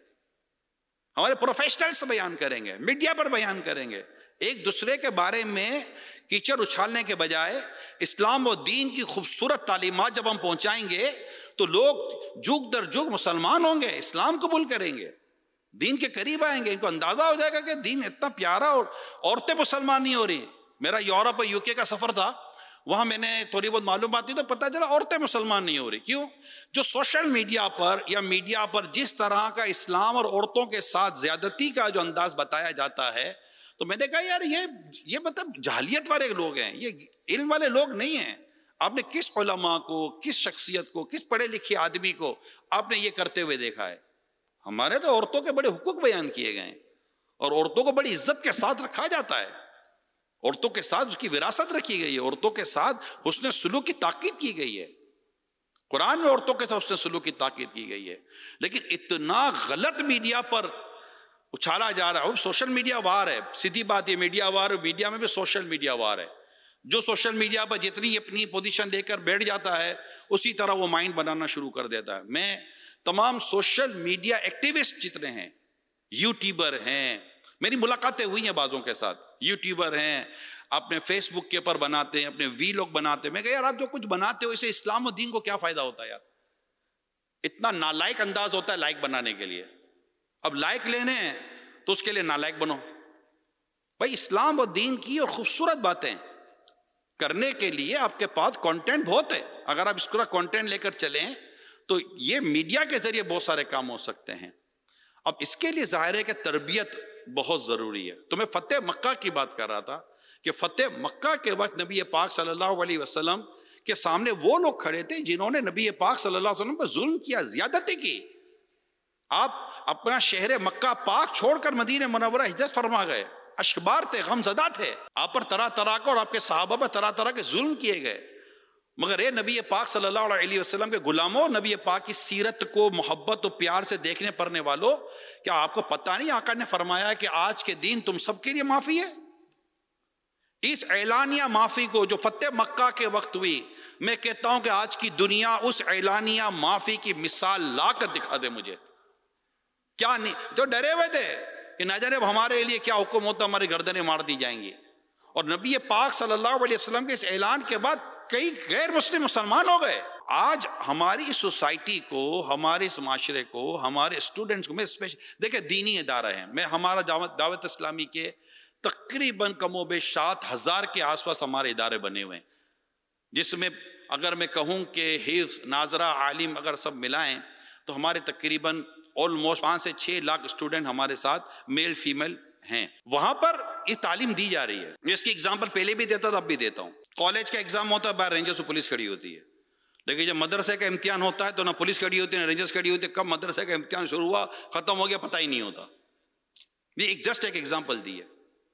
ہمارے پروفیشنلز بیان کریں گے، میڈیا پر بیان کریں گے۔ ایک دوسرے کے بارے میں کیچڑ اچھالنے کے بجائے اسلام و دین کی خوبصورت تعلیمات جب ہم پہنچائیں گے تو لوگ جگ در جگ مسلمان ہوں گے، اسلام قبول کریں گے، دین کے قریب آئیں گے، ان کو اندازہ ہو جائے گا کہ دین اتنا پیارا، اور عورتیں مسلمان نہیں ہو رہی۔ میرا یورپ اور یو کے کا سفر تھا، وہاں میں نے تھوڑی بہت معلومات دی تو پتہ چلا عورتیں مسلمان نہیں ہو رہی۔ کیوں؟ جو سوشل میڈیا پر یا میڈیا پر جس طرح کا اسلام اور عورتوں کے ساتھ زیادتی کا جو انداز بتایا جاتا ہے، تو میں نے کہا یار یہ یہ مطلب جہلیت والے لوگ ہیں، یہ علم والے لوگ نہیں ہیں۔ آپ نے کس علماء کو، کس شخصیت کو، کس پڑھے لکھے آدمی کو آپ نے یہ کرتے ہوئے دیکھا ہے؟ ہمارے تو عورتوں کے بڑے حقوق بیان کیے گئے ہیں اور عورتوں کو بڑی عزت کے ساتھ رکھا جاتا ہے، عورتوں کے ساتھ اس کی وراثت رکھی گئی ہے، عورتوں کے ساتھ حسن سلوک کی تاکید کی گئی ہے، قرآن میں عورتوں کے ساتھ حسن سلوک کی تاکید کی گئی ہے، لیکن اتنا غلط میڈیا پر اچھالا جا رہا ہے۔ اب سوشل میڈیا وار ہے، سیدھی بات یہ میڈیا وار، میڈیا میں بھی سوشل میڈیا وار ہے۔ جو سوشل میڈیا پر جتنی اپنی پوزیشن لے کر بیٹھ جاتا ہے اسی طرح وہ مائنڈ بنانا شروع کر دیتا ہے۔ میں تمام سوشل میڈیا ایکٹیوسٹ جتنے ہیں، یوٹیوبر ہیں، میری ملاقاتیں ہوئی ہیں بعضوں کے ساتھ، یوٹیوبر ہیں، اپنے فیس بک کے پر بناتے ہیں، اپنے وی لوگ بناتے ہیں۔ میں کہا یار آپ جو کچھ بناتے ہو اسے اسلام و دین کو کیا فائدہ ہوتا ہے یار؟ اتنا نالائق انداز ہوتا ہے لائک بنانے کے لیے۔ اب لائک لینے ہیں تو اس کے لیے نالائق بنو۔ بھائی اسلام و دین کی اور خوبصورت باتیں کرنے کے لیے آپ کے پاس کانٹینٹ بہت ہے، اگر آپ اس طرح کانٹینٹ لے کر چلیں تو یہ میڈیا کے ذریعے بہت سارے کام ہو سکتے ہیں۔ اب اس کے لیے ظاہر ہے کہ تربیت بہت ضروری ہے۔ تو میں فتح مکہ کی بات کر رہا تھا کہ فتح مکہ کے وقت نبی پاک صلی اللہ علیہ وسلم کے سامنے وہ لوگ کھڑے تھے جنہوں نے نبی پاک صلی اللہ علیہ وسلم پر ظلم کیا، زیادتی کی۔ آپ اپنا شہر مکہ پاک چھوڑ کر مدینہ منورہ ہجرت فرما گئے، اشکبار تھے، غم زدہ تھے، آپ پر طرح طرح کا اور آپ کے صحابہ پر طرح طرح کے ظلم کیے گئے، مگر اے نبی پاک صلی اللہ علیہ وسلم کے غلاموں، نبی پاک کی سیرت کو محبت و پیار سے دیکھنے پڑھنے والوں، کیا آپ کو پتہ نہیں آقا نے فرمایا کہ آج کے دن تم سب کے لیے معافی ہے؟ اس اعلانیہ معافی کو جو فتح مکہ کے وقت ہوئی، میں کہتا ہوں کہ آج کی دنیا اس اعلانیہ معافی کی مثال لا کر دکھا دے مجھے. کیا نہیں جو ڈرے ہوئے تھے کہ نہ جانے ہمارے لیے کیا حکم ہوتا، ہماری گردنیں مار دی جائیں گی، اور نبی پاک صلی اللہ علیہ وسلم کے اس اعلان کے بعد کئی غیر مسلم مسلمان ہو گئے. آج ہماری اس سوسائٹی کو، ہمارے اس معاشرے کو، ہمارے اسٹوڈنٹس کو، میں دیکھیں دینی ادارہ ہے، میں ہمارا دعوت دعوت اسلامی کے تقریباً کم و بیش سات ہزار کے آس پاس ہمارے ادارے بنے ہوئے ہیں، جس میں اگر میں کہوں کہ حفظ، ناظرہ، عالم اگر سب ملائیں تو ہمارے تقریباً آلموسٹ پانچ سے چھ لاکھ اسٹوڈنٹ ہمارے ساتھ میل فیمیل ہیں. وہاں پر یہ تعلیم دی جا رہی ہے. میں اس کی اگزامپل پہلے بھی دیتا تھا، اب بھی دیتا ہوں. کالج کا ایگزام ہوتا ہے، باہر رینجرز و پولیس کھڑی ہوتی ہے، لیکن جب مدرسے کا امتحان ہوتا ہے تو نہ پولیس کھڑی ہوتی ہے نہ رینجرز کھڑی ہوتی ہے. کب مدرسے کا امتحان شروع ہوا ختم ہو گیا پتہ ہی نہیں ہوتا. یہ ایک جسٹ ایک ایگزامپل دی ہے،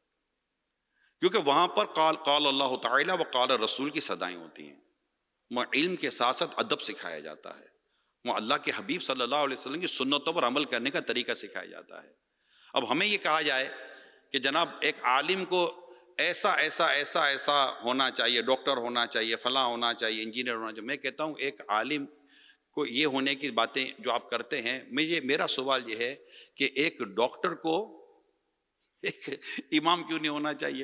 کیونکہ وہاں پر قال قال اللہ تعالیٰ و قال رسول کی صدائیں ہوتی ہیں. وہاں علم کے ساتھ ساتھ ادب سکھایا جاتا ہے، وہاں اللہ کے حبیب صلی اللہ علیہ وسلم کی سنتوں پر عمل کرنے کا طریقہ سکھایا جاتا ہے. اب ہمیں یہ کہا جائے کہ جناب ایک عالم کو ایسا ایسا ایسا ایسا ہونا چاہیے، ڈاکٹر ہونا چاہیے، فلاں ہونا چاہیے، انجینئر ہونا چاہیے. میں کہتا ہوں ایک عالم کو یہ ہونے کی باتیں جو آپ کرتے ہیں، مجھے میرا سوال یہ ہے کہ ایک ڈاکٹر کو ایک امام کیوں نہیں ہونا چاہیے؟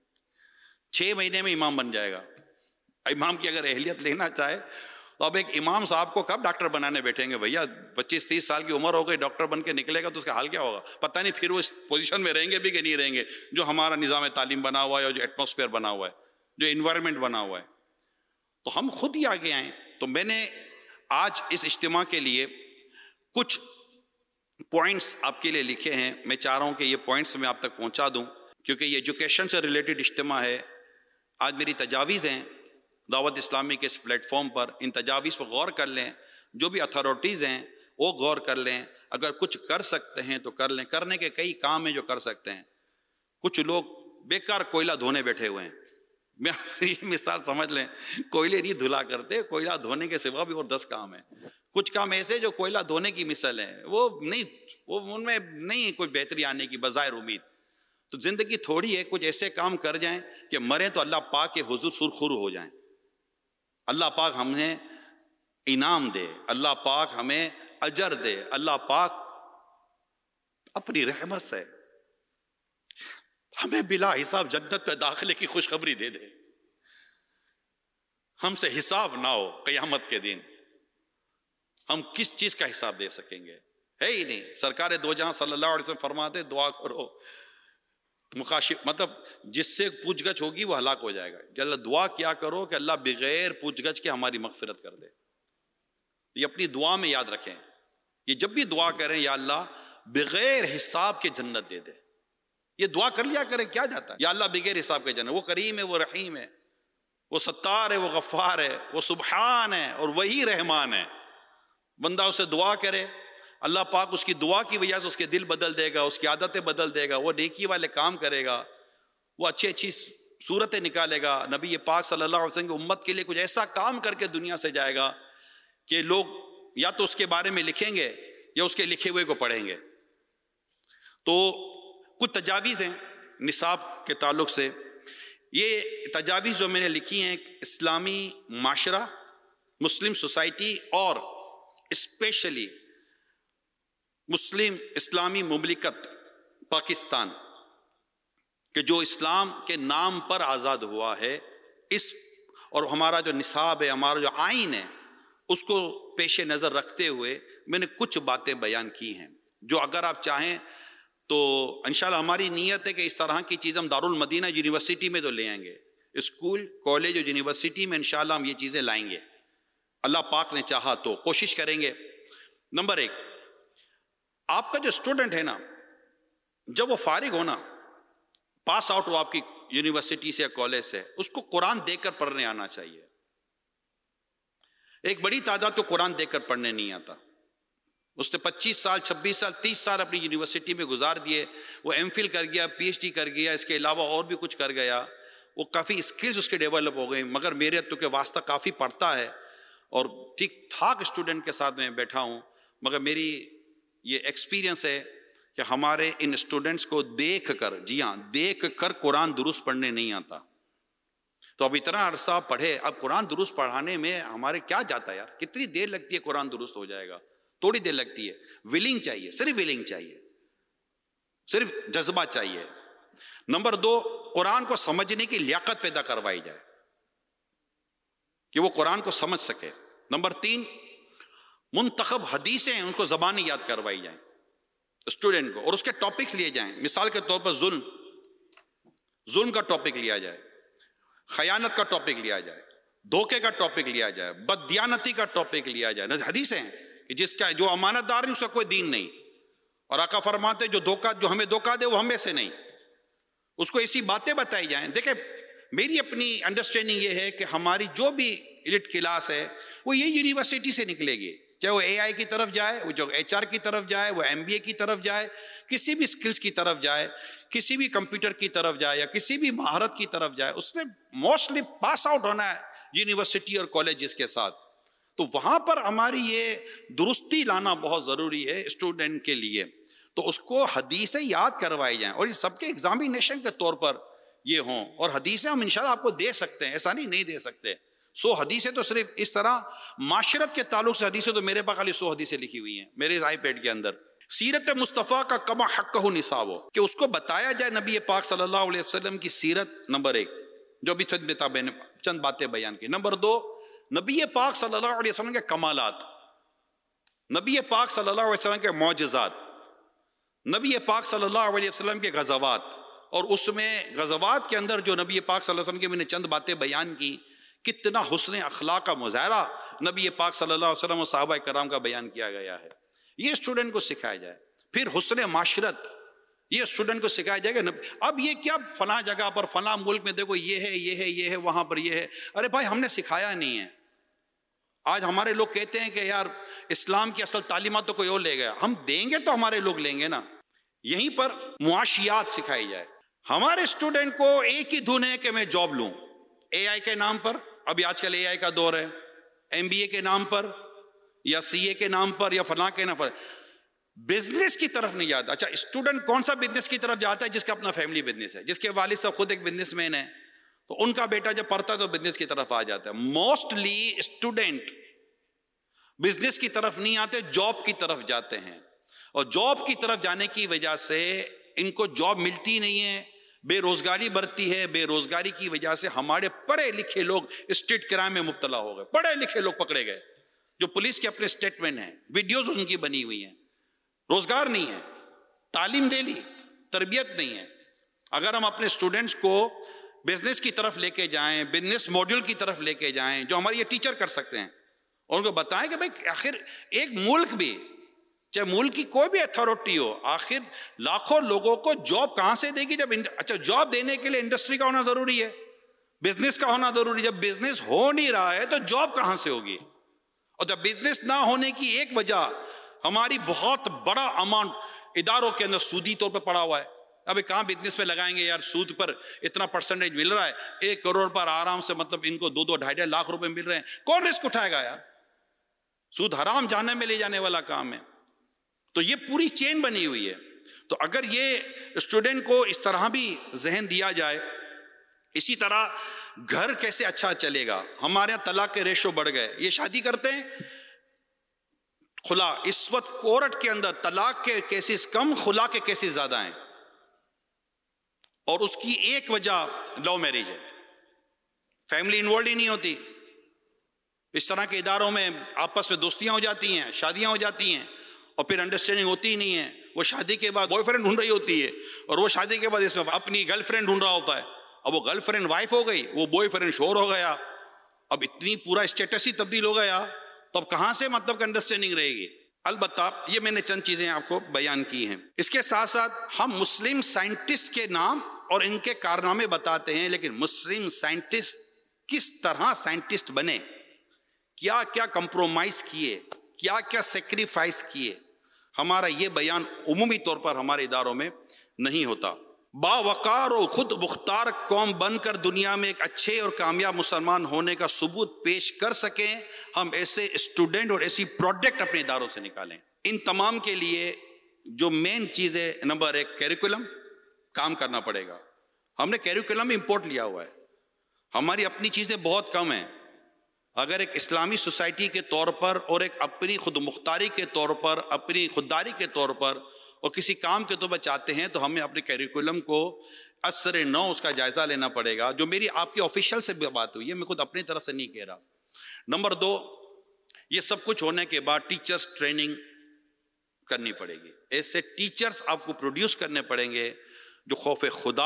چھ مہینے میں امام بن جائے گا. امام کی اگر اہلیت لینا چاہے تو اب ایک امام صاحب کو کب ڈاکٹر بنانے بیٹھیں گے بھیا؟ پچیس تیس سال کی عمر ہو گئی، ڈاکٹر بن کے نکلے گا تو اس کا حال کیا ہوگا پتہ نہیں. پھر وہ اس پوزیشن میں رہیں گے بھی کہ نہیں رہیں گے جو ہمارا نظام تعلیم بنا ہوا ہے، اور جو ایٹماسفیئر بنا ہوا ہے، جو انوائرمنٹ بنا ہوا ہے. تو ہم خود ہی آگے آئیں. تو میں نے آج اس اجتماع کے لیے کچھ پوائنٹس آپ کے لیے لکھے ہیں. میں چاہ رہا ہوں کہ یہ پوائنٹس میں آپ تک پہنچا دوں، کیونکہ یہ ایجوکیشن سے ریلیٹڈ اجتماع ہے. آج میری تجاویز ہیں دعوت اسلامی کے اس پلیٹ فارم پر، ان تجاویز پر غور کر لیں. جو بھی اتھارٹیز ہیں وہ غور کر لیں. اگر کچھ کر سکتے ہیں تو کر لیں. کرنے کے کئی کام ہیں جو کر سکتے ہیں. کچھ لوگ بیکار کوئلہ دھونے بیٹھے ہوئے ہیں. میں یہ مثال سمجھ لیں، کوئلے نہیں دھلا کرتے، کوئلہ دھونے کے سوا بھی اور دس کام ہیں. کچھ کام ایسے جو کوئلہ دھونے کی مثال ہیں، وہ نہیں، وہ ان میں نہیں کوئی بہتری آنے کی بظاہر امید. تو زندگی تھوڑی ہے، کچھ ایسے کام کر جائیں کہ مریں تو اللہ پاک کے حضور سرخرو ہو جائیں. اللہ پاک ہمیں انعام دے، اللہ پاک ہمیں اجر دے، اللہ پاک اپنی رحمت سے ہمیں بلا حساب جنت پہ داخلے کی خوشخبری دے دے. ہم سے حساب نہ ہو قیامت کے دن. ہم کس چیز کا حساب دے سکیں گے؟ ہے ہی نہیں. سرکار دو جہاں صلی اللہ علیہ وسلم فرماتے دعا کرو مخاشف، مطلب جس سے پوچھ گچھ ہوگی وہ ہلاک ہو جائے گا. اللہ دعا کیا کرو کہ اللہ بغیر پوچھ گچھ کے ہماری مغفرت کر دے. یہ اپنی دعا میں یاد رکھیں. یہ جب بھی دعا کریں یا اللہ بغیر حساب کے جنت دے دے، یہ دعا کر لیا کریں. کیا جاتا ہے یا اللہ بغیر حساب کے جنت. وہ کریم ہے، وہ رحیم ہے، وہ ستار ہے، وہ غفار ہے، وہ سبحان ہے، اور وہی رحمان ہے. بندہ اسے دعا کرے، اللہ پاک اس کی دعا کی وجہ سے اس کے دل بدل دے گا، اس کی عادتیں بدل دے گا، وہ نیکی والے کام کرے گا، وہ اچھی اچھی صورتیں نکالے گا. نبی پاک صلی اللہ علیہ وسلم کی امت کے لیے کچھ ایسا کام کر کے دنیا سے جائے گا کہ لوگ یا تو اس کے بارے میں لکھیں گے یا اس کے لکھے ہوئے کو پڑھیں گے. تو کچھ تجاویز ہیں نصاب کے تعلق سے. یہ تجاویز جو میں نے لکھی ہیں اسلامی معاشرہ، مسلم سوسائٹی، اور اسپیشلی مسلم اسلامی مملکت پاکستان کہ جو اسلام کے نام پر آزاد ہوا ہے، اس اور ہمارا جو نصاب ہے، ہمارا جو آئین ہے، اس کو پیش نظر رکھتے ہوئے میں نے کچھ باتیں بیان کی ہیں جو اگر آپ چاہیں تو انشاءاللہ ہماری نیت ہے کہ اس طرح کی چیز ہم دارالمدینہ یونیورسٹی میں تو لے آئیں گے. اسکول، کالج اور یونیورسٹی میں انشاءاللہ ہم یہ چیزیں لائیں گے. اللہ پاک نے چاہا تو کوشش کریں گے. نمبر ایک، آپ کا جو اسٹوڈنٹ ہے نا، جب وہ فارغ ہونا، پاس آؤٹ ہو آپ کی یونیورسٹی سے یا کالج سے، اس کو قرآن دیکھ کر پڑھنے آنا چاہیے. ایک بڑی تعداد کو قرآن دیکھ کر پڑھنے نہیں آتا. اس نے پچیس سال چھبیس سال تیس سال اپنی یونیورسٹی میں گزار دیے، وہ ایم فل کر گیا، پی ایچ ڈی کر گیا، اس کے علاوہ اور بھی کچھ کر گیا، وہ کافی اسکلز اس کے ڈیولپ ہو گئے، مگر میرے تو کہ واسطہ کافی پڑھتا ہے اور ٹھیک ٹھاک اسٹوڈنٹ کے ساتھ میں بیٹھا ہوں، مگر میری یہ ایکسپیرینس ہے کہ ہمارے ان اسٹوڈنٹس کو دیکھ کر، جی ہاں دیکھ کر قرآن درست پڑھنے نہیں آتا. تو اب اتنا عرصہ پڑھے، اب قرآن درست پڑھانے میں ہمارے کیا جاتا ہے یار، کتنی دیر لگتی ہے قرآن درست ہو جائے گا؟ تھوڑی دیر لگتی ہے. ولنگ چاہیے، صرف ولنگ چاہیے، صرف جذبہ چاہیے. نمبر دو، قرآن کو سمجھنے کی لیاقت پیدا کروائی جائے کہ وہ قرآن کو سمجھ سکے. نمبر تین، منتخب حدیثیں ان کو زبانی یاد کروائی جائیں اسٹوڈنٹ کو، اور اس کے ٹاپکس لیے جائیں. مثال کے طور پر ظلم ظلم کا ٹاپک لیا جائے، خیانت کا ٹاپک لیا جائے، دھوکے کا ٹاپک لیا جائے، بددیانتی کا ٹاپک لیا جائے. حدیثیں ہیں کہ جس کا جو امانت دار نہیں اس کا کوئی دین نہیں، اور آقا فرماتے جو دھوکہ جو ہمیں دھوکہ دے وہ ہمیں سے نہیں. اس کو ایسی باتیں بتائی جائیں. دیکھیں میری اپنی انڈرسٹینڈنگ یہ ہے کہ ہماری جو بھی ایلیٹ کلاس ہے وہ یہ یونیورسٹی سے نکلے گی، چاہے وہ اے آئی کی طرف جائے، وہ جو ایچ آر کی طرف جائے، وہ ایم بی اے کی طرف جائے، کسی بھی اسکلز کی طرف جائے، کسی بھی کمپیوٹر کی طرف جائے یا کسی بھی مہارت کی طرف جائے، اس نے موسٹلی پاس آؤٹ ہونا ہے یونیورسٹی اور کالجز کے ساتھ. تو وہاں پر ہماری یہ درستی لانا بہت ضروری ہے اسٹوڈنٹ کے لیے. تو اس کو حدیثیں یاد کروائی جائیں اور یہ سب کے ایگزامینیشن کے طور پر یہ ہوں. اور حدیثیں ہم انشاءاللہ آپ کو دے سکتے ہیں، ایسا نہیں نہیں دے سکتے. سو حدیثیں تو صرف اس طرح معاشرت کے تعلق سے حدیثیں تو میرے پاس خالی سو حدیثیں لکھی ہوئی ہیں میرے آئی پیڈ کے اندر. سیرت مصطفیٰ کا کما حقہ نصاب ہو، کہ اس کو بتایا جائے نبی پاک صلی اللہ علیہ وسلم کی سیرت. نمبر ایک جو بھی چند باتیں بیان کی. نمبر دو، نبی پاک صلی اللہ علیہ وسلم کے کمالات، نبی پاک صلی اللہ علیہ وسلم کے معجزات، نبی پاک صلی اللہ علیہ وسلم کے غزوات، اور اس میں غزوات کے اندر جو نبی پاک صلی اللہ علیہ وسلم کی میں نے چند باتیں بیان کی، کتنا حسن اخلاق کا مظاہرہ نبی پاک صلی اللہ علیہ وسلم اور صحابہ کرام کا بیان کیا گیا ہے. یہ اسٹوڈنٹ کو سکھایا جائے. پھر حسن معاشرت، یہ اسٹوڈنٹ کو سکھایا جائے گا. اب یہ کیا فلاں جگہ پر فلاں ملک میں دیکھو یہ ہے یہ ہے یہ ہے، وہاں پر یہ ہے. ارے بھائی ہم نے سکھایا نہیں ہے. آج ہمارے لوگ کہتے ہیں کہ یار اسلام کی اصل تعلیمات تو کوئی اور لے گیا. ہم دیں گے تو ہمارے لوگ لیں گے نا. یہیں پر معاشیات سکھائی جائے. ہمارے اسٹوڈنٹ کو ایک ہی دھن ہے کہ میں جاب لوں، اے آئی کے نام پر. ابھی آج کل اے آئی کا دور ہے، ایم بی اے کے نام پر یا سی اے کے نام پر یا فلاں کے نام پر. بزنس کی طرف نہیں جاتا. اچھا اسٹوڈنٹ کون سا بزنس کی طرف جاتا ہے؟ جس کا اپنا فیملی بزنس ہے، جس کے والد صاحب خود ایک بزنس مین ہے، تو ان کا بیٹا جب پڑھتا ہے تو بزنس کی طرف آ جاتا ہے. موسٹلی اسٹوڈنٹ بزنس کی طرف نہیں آتے، جاب کی طرف جاتے ہیں. اور جاب کی طرف جانے کی وجہ سے ان کو جاب ملتی نہیں ہے، بے روزگاری بڑھتی ہے. بے روزگاری کی وجہ سے ہمارے پڑھے لکھے لوگ اسٹریٹ کرائم میں مبتلا ہو گئے. پڑھے لکھے لوگ پکڑے گئے جو پولیس کے اپنے اسٹیٹمنٹ ہیں، ویڈیوز ان کی بنی ہوئی ہیں. روزگار نہیں ہے، تعلیم دے لی، تربیت نہیں ہے. اگر ہم اپنے اسٹوڈنٹس کو بزنس کی طرف لے کے جائیں، بزنس ماڈیول کی طرف لے کے جائیں جو ہمارے یہ ٹیچر کر سکتے ہیں، اور ان کو بتائیں کہ بھائی آخر ایک ملک بھی، چاہے ملک کی کوئی بھی اتھارٹی ہو، آخر لاکھوں لوگوں کو جاب کہاں سے دے گی؟ جب اچھا جاب دینے کے لیے انڈسٹری کا ہونا ضروری ہے، بزنس کا ہونا ضروری ہے. جب بزنس ہو نہیں رہا ہے تو جاب کہاں سے ہوگی؟ اور جب بزنس نہ ہونے کی ایک وجہ ہماری بہت بڑا اماؤنٹ اداروں کے اندر سودی طور پہ پڑا ہوا ہے. ابھی کہاں بزنس میں لگائیں گے یار؟ سود پر اتنا پرسنٹیج مل رہا ہے، ایک کروڑ پر آرام سے مطلب ان کو دو دو ڈھائی ڈھائی لاکھ روپے مل رہے ہیں. کون رسک اٹھائے گا یار؟ سود حرام جہنم میں لے جانے والا کام ہے. تو یہ پوری چین بنی ہوئی ہے. تو اگر یہ اسٹوڈنٹ کو اس طرح بھی ذہن دیا جائے، اسی طرح گھر کیسے اچھا چلے گا. ہمارے یہاں طلاق کے ریشو بڑھ گئے. یہ شادی کرتے ہیں خلا، اس وقت کورٹ کے اندر طلاق کے کیسز کم، خلا کے کیسز زیادہ ہیں. اور اس کی ایک وجہ لو میرج ہے، فیملی انوالوڈ ہی نہیں ہوتی. اس طرح کے اداروں میں آپس میں دوستیاں ہو جاتی ہیں، شادیاں ہو جاتی ہیں، اور پھر انڈرسٹینڈنگ ہوتی ہی نہیں ہے. وہ شادی کے بعد بوائے فرینڈ ڈھونڈ رہی ہوتی ہے، اور وہ شادی کے بعد اس میں اپنی گرل فرینڈ ڈھونڈ رہا ہوتا ہے. اب وہ گرل فرینڈ وائف ہو گئی، وہ بوائے فرینڈ شوہر ہو گیا. اب اتنی پورا اسٹیٹس ہی تبدیل ہو گیا، تو اب کہاں سے مطلب کہ انڈرسٹینڈنگ رہے گی؟ البتہ یہ میں نے چند چیزیں آپ کو بیان کی ہیں. اس کے ساتھ ساتھ ہم مسلم سائنٹسٹ کے نام اور ان کے کارنامے بتاتے ہیں، لیکن مسلم سائنٹسٹ کس طرح سائنٹسٹ بنے، کیا کیا کمپرومائز کیے، کیا کیا سیکریفائس کیے، ہمارا یہ بیان عمومی طور پر ہمارے اداروں میں نہیں ہوتا۔ باوقار و خود مختار قوم بن کر دنیا میں ایک اچھے اور کامیاب مسلمان ہونے کا ثبوت پیش کر سکیں، ہم ایسے اسٹوڈنٹ اور ایسی پروڈکٹ اپنے اداروں سے نکالیں۔ ان تمام کے لیے جو مین چیز ہے، نمبر ایک کیریکولم کام کرنا پڑے گا۔ ہم نے کیریکولم امپورٹ لیا ہوا ہے، ہماری اپنی چیزیں بہت کم ہیں۔ اگر ایک اسلامی سوسائٹی کے طور پر اور ایک اپنی خود مختاری کے طور پر، اپنی خودداری کے طور پر اور کسی کام کے طور پر چاہتے ہیں تو ہمیں اپنے کیریکولم کو اثر نو اس کا جائزہ لینا پڑے گا، جو میری آپ کے آفیشیل سے بھی بات ہوئی ہے، میں خود اپنی طرف سے نہیں کہہ رہا۔ نمبر دو، یہ سب کچھ ہونے کے بعد ٹیچرز ٹریننگ کرنی پڑے گی۔ ایسے ٹیچرز آپ کو پروڈیوس کرنے پڑیں گے جو خوف خدا،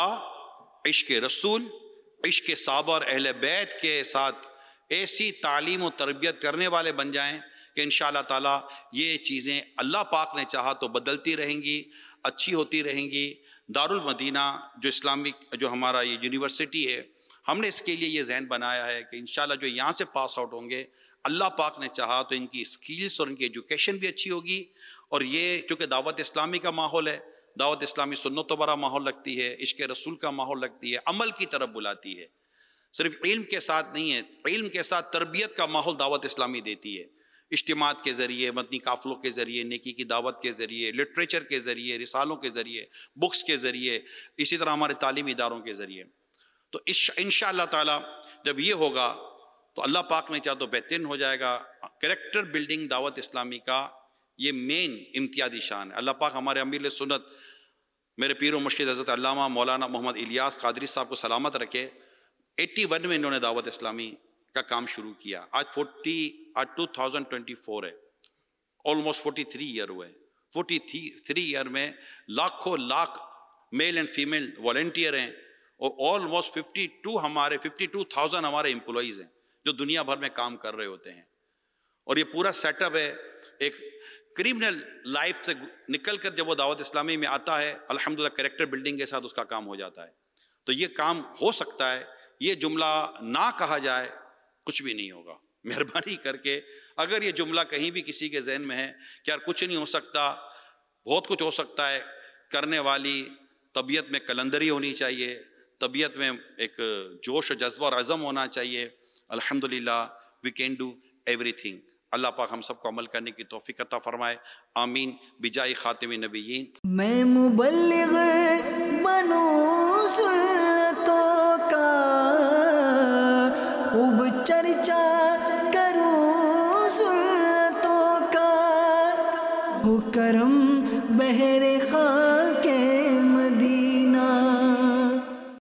عشق رسول، عشق صحابہ اور اہل بیت کے ساتھ ایسی تعلیم و تربیت کرنے والے بن جائیں کہ انشاءاللہ تعالیٰ یہ چیزیں اللہ پاک نے چاہا تو بدلتی رہیں گی، اچھی ہوتی رہیں گی۔ دارالمدینہ جو اسلامک جو ہمارا یہ یونیورسٹی ہے، ہم نے اس کے لیے یہ ذہن بنایا ہے کہ انشاءاللہ جو یہاں سے پاس آؤٹ ہوں گے، اللہ پاک نے چاہا تو ان کی اسکلز اور ان کی ایجوکیشن بھی اچھی ہوگی، اور یہ چونکہ دعوت اسلامی کا ماحول ہے، دعوت اسلامی سنت و برا ماحول لگتی ہے، عشق رسول کا ماحول لگتی ہے، عمل کی طرف بلاتی ہے، صرف علم کے ساتھ نہیں ہے، علم کے ساتھ تربیت کا ماحول دعوت اسلامی دیتی ہے، اجتماعات کے ذریعے، مدنی قافلوں کے ذریعے، نیکی کی دعوت کے ذریعے، لٹریچر کے ذریعے، رسالوں کے ذریعے، بکس کے ذریعے، اسی طرح ہمارے تعلیمی اداروں کے ذریعے۔ تو انشاءاللہ تعالیٰ جب یہ ہوگا تو اللہ پاک نے چاہا تو بہترین ہو جائے گا۔ کریکٹر بلڈنگ دعوت اسلامی کا یہ مین امتیازی شان ہے۔ اللہ پاک ہمارے امیر سنت میرے پیر و مرشد حضرت علامہ مولانا محمد الیاس قادری صاحب کو سلامت رکھے۔ ایٹی ون میں انہوں نے دعوت اسلامی کا کام شروع کیا، آج فورٹی آج ٹو تھاؤزینڈ ٹوینٹی فور ہے، آلموسٹ فورٹی تھری ایئر ہوئے۔ فورٹی تھری ایئر میں لاکھوں lakh male and female volunteer ہیں، اور آلموسٹ ففٹی ٹو ہمارے ففٹی ٹو تھاؤزینڈ ہمارے امپلائیز ہیں جو دنیا بھر میں کام کر رہے ہوتے ہیں۔ اور یہ پورا سیٹ اپ ہے، ایک کریمنل لائف سے نکل کر جب وہ دعوت اسلامی میں آتا ہے، الحمدللہ کریکٹر بلڈنگ کے ساتھ اس کا کام ہو جاتا ہے۔ تو یہ کام ہو سکتا ہے، یہ جملہ نہ کہا جائے کچھ بھی نہیں ہوگا۔ مہربانی کر کے اگر یہ جملہ کہیں بھی کسی کے ذہن میں ہے کہ یار کچھ نہیں ہو سکتا، بہت کچھ ہو سکتا ہے، کرنے والی طبیعت میں کلندری ہونی چاہیے، طبیعت میں ایک جوش و جذبہ اور عزم ہونا چاہیے۔ الحمدللہ we can do everything. اللہ پاک ہم سب کو عمل کرنے کی توفیق عطا فرمائے، آمین بجائے خاتم نبیین۔ میں مبلغ بنوں سنتوں کا، خوب چرچا کروں سنتوں کا، ہو کرم بہر خاک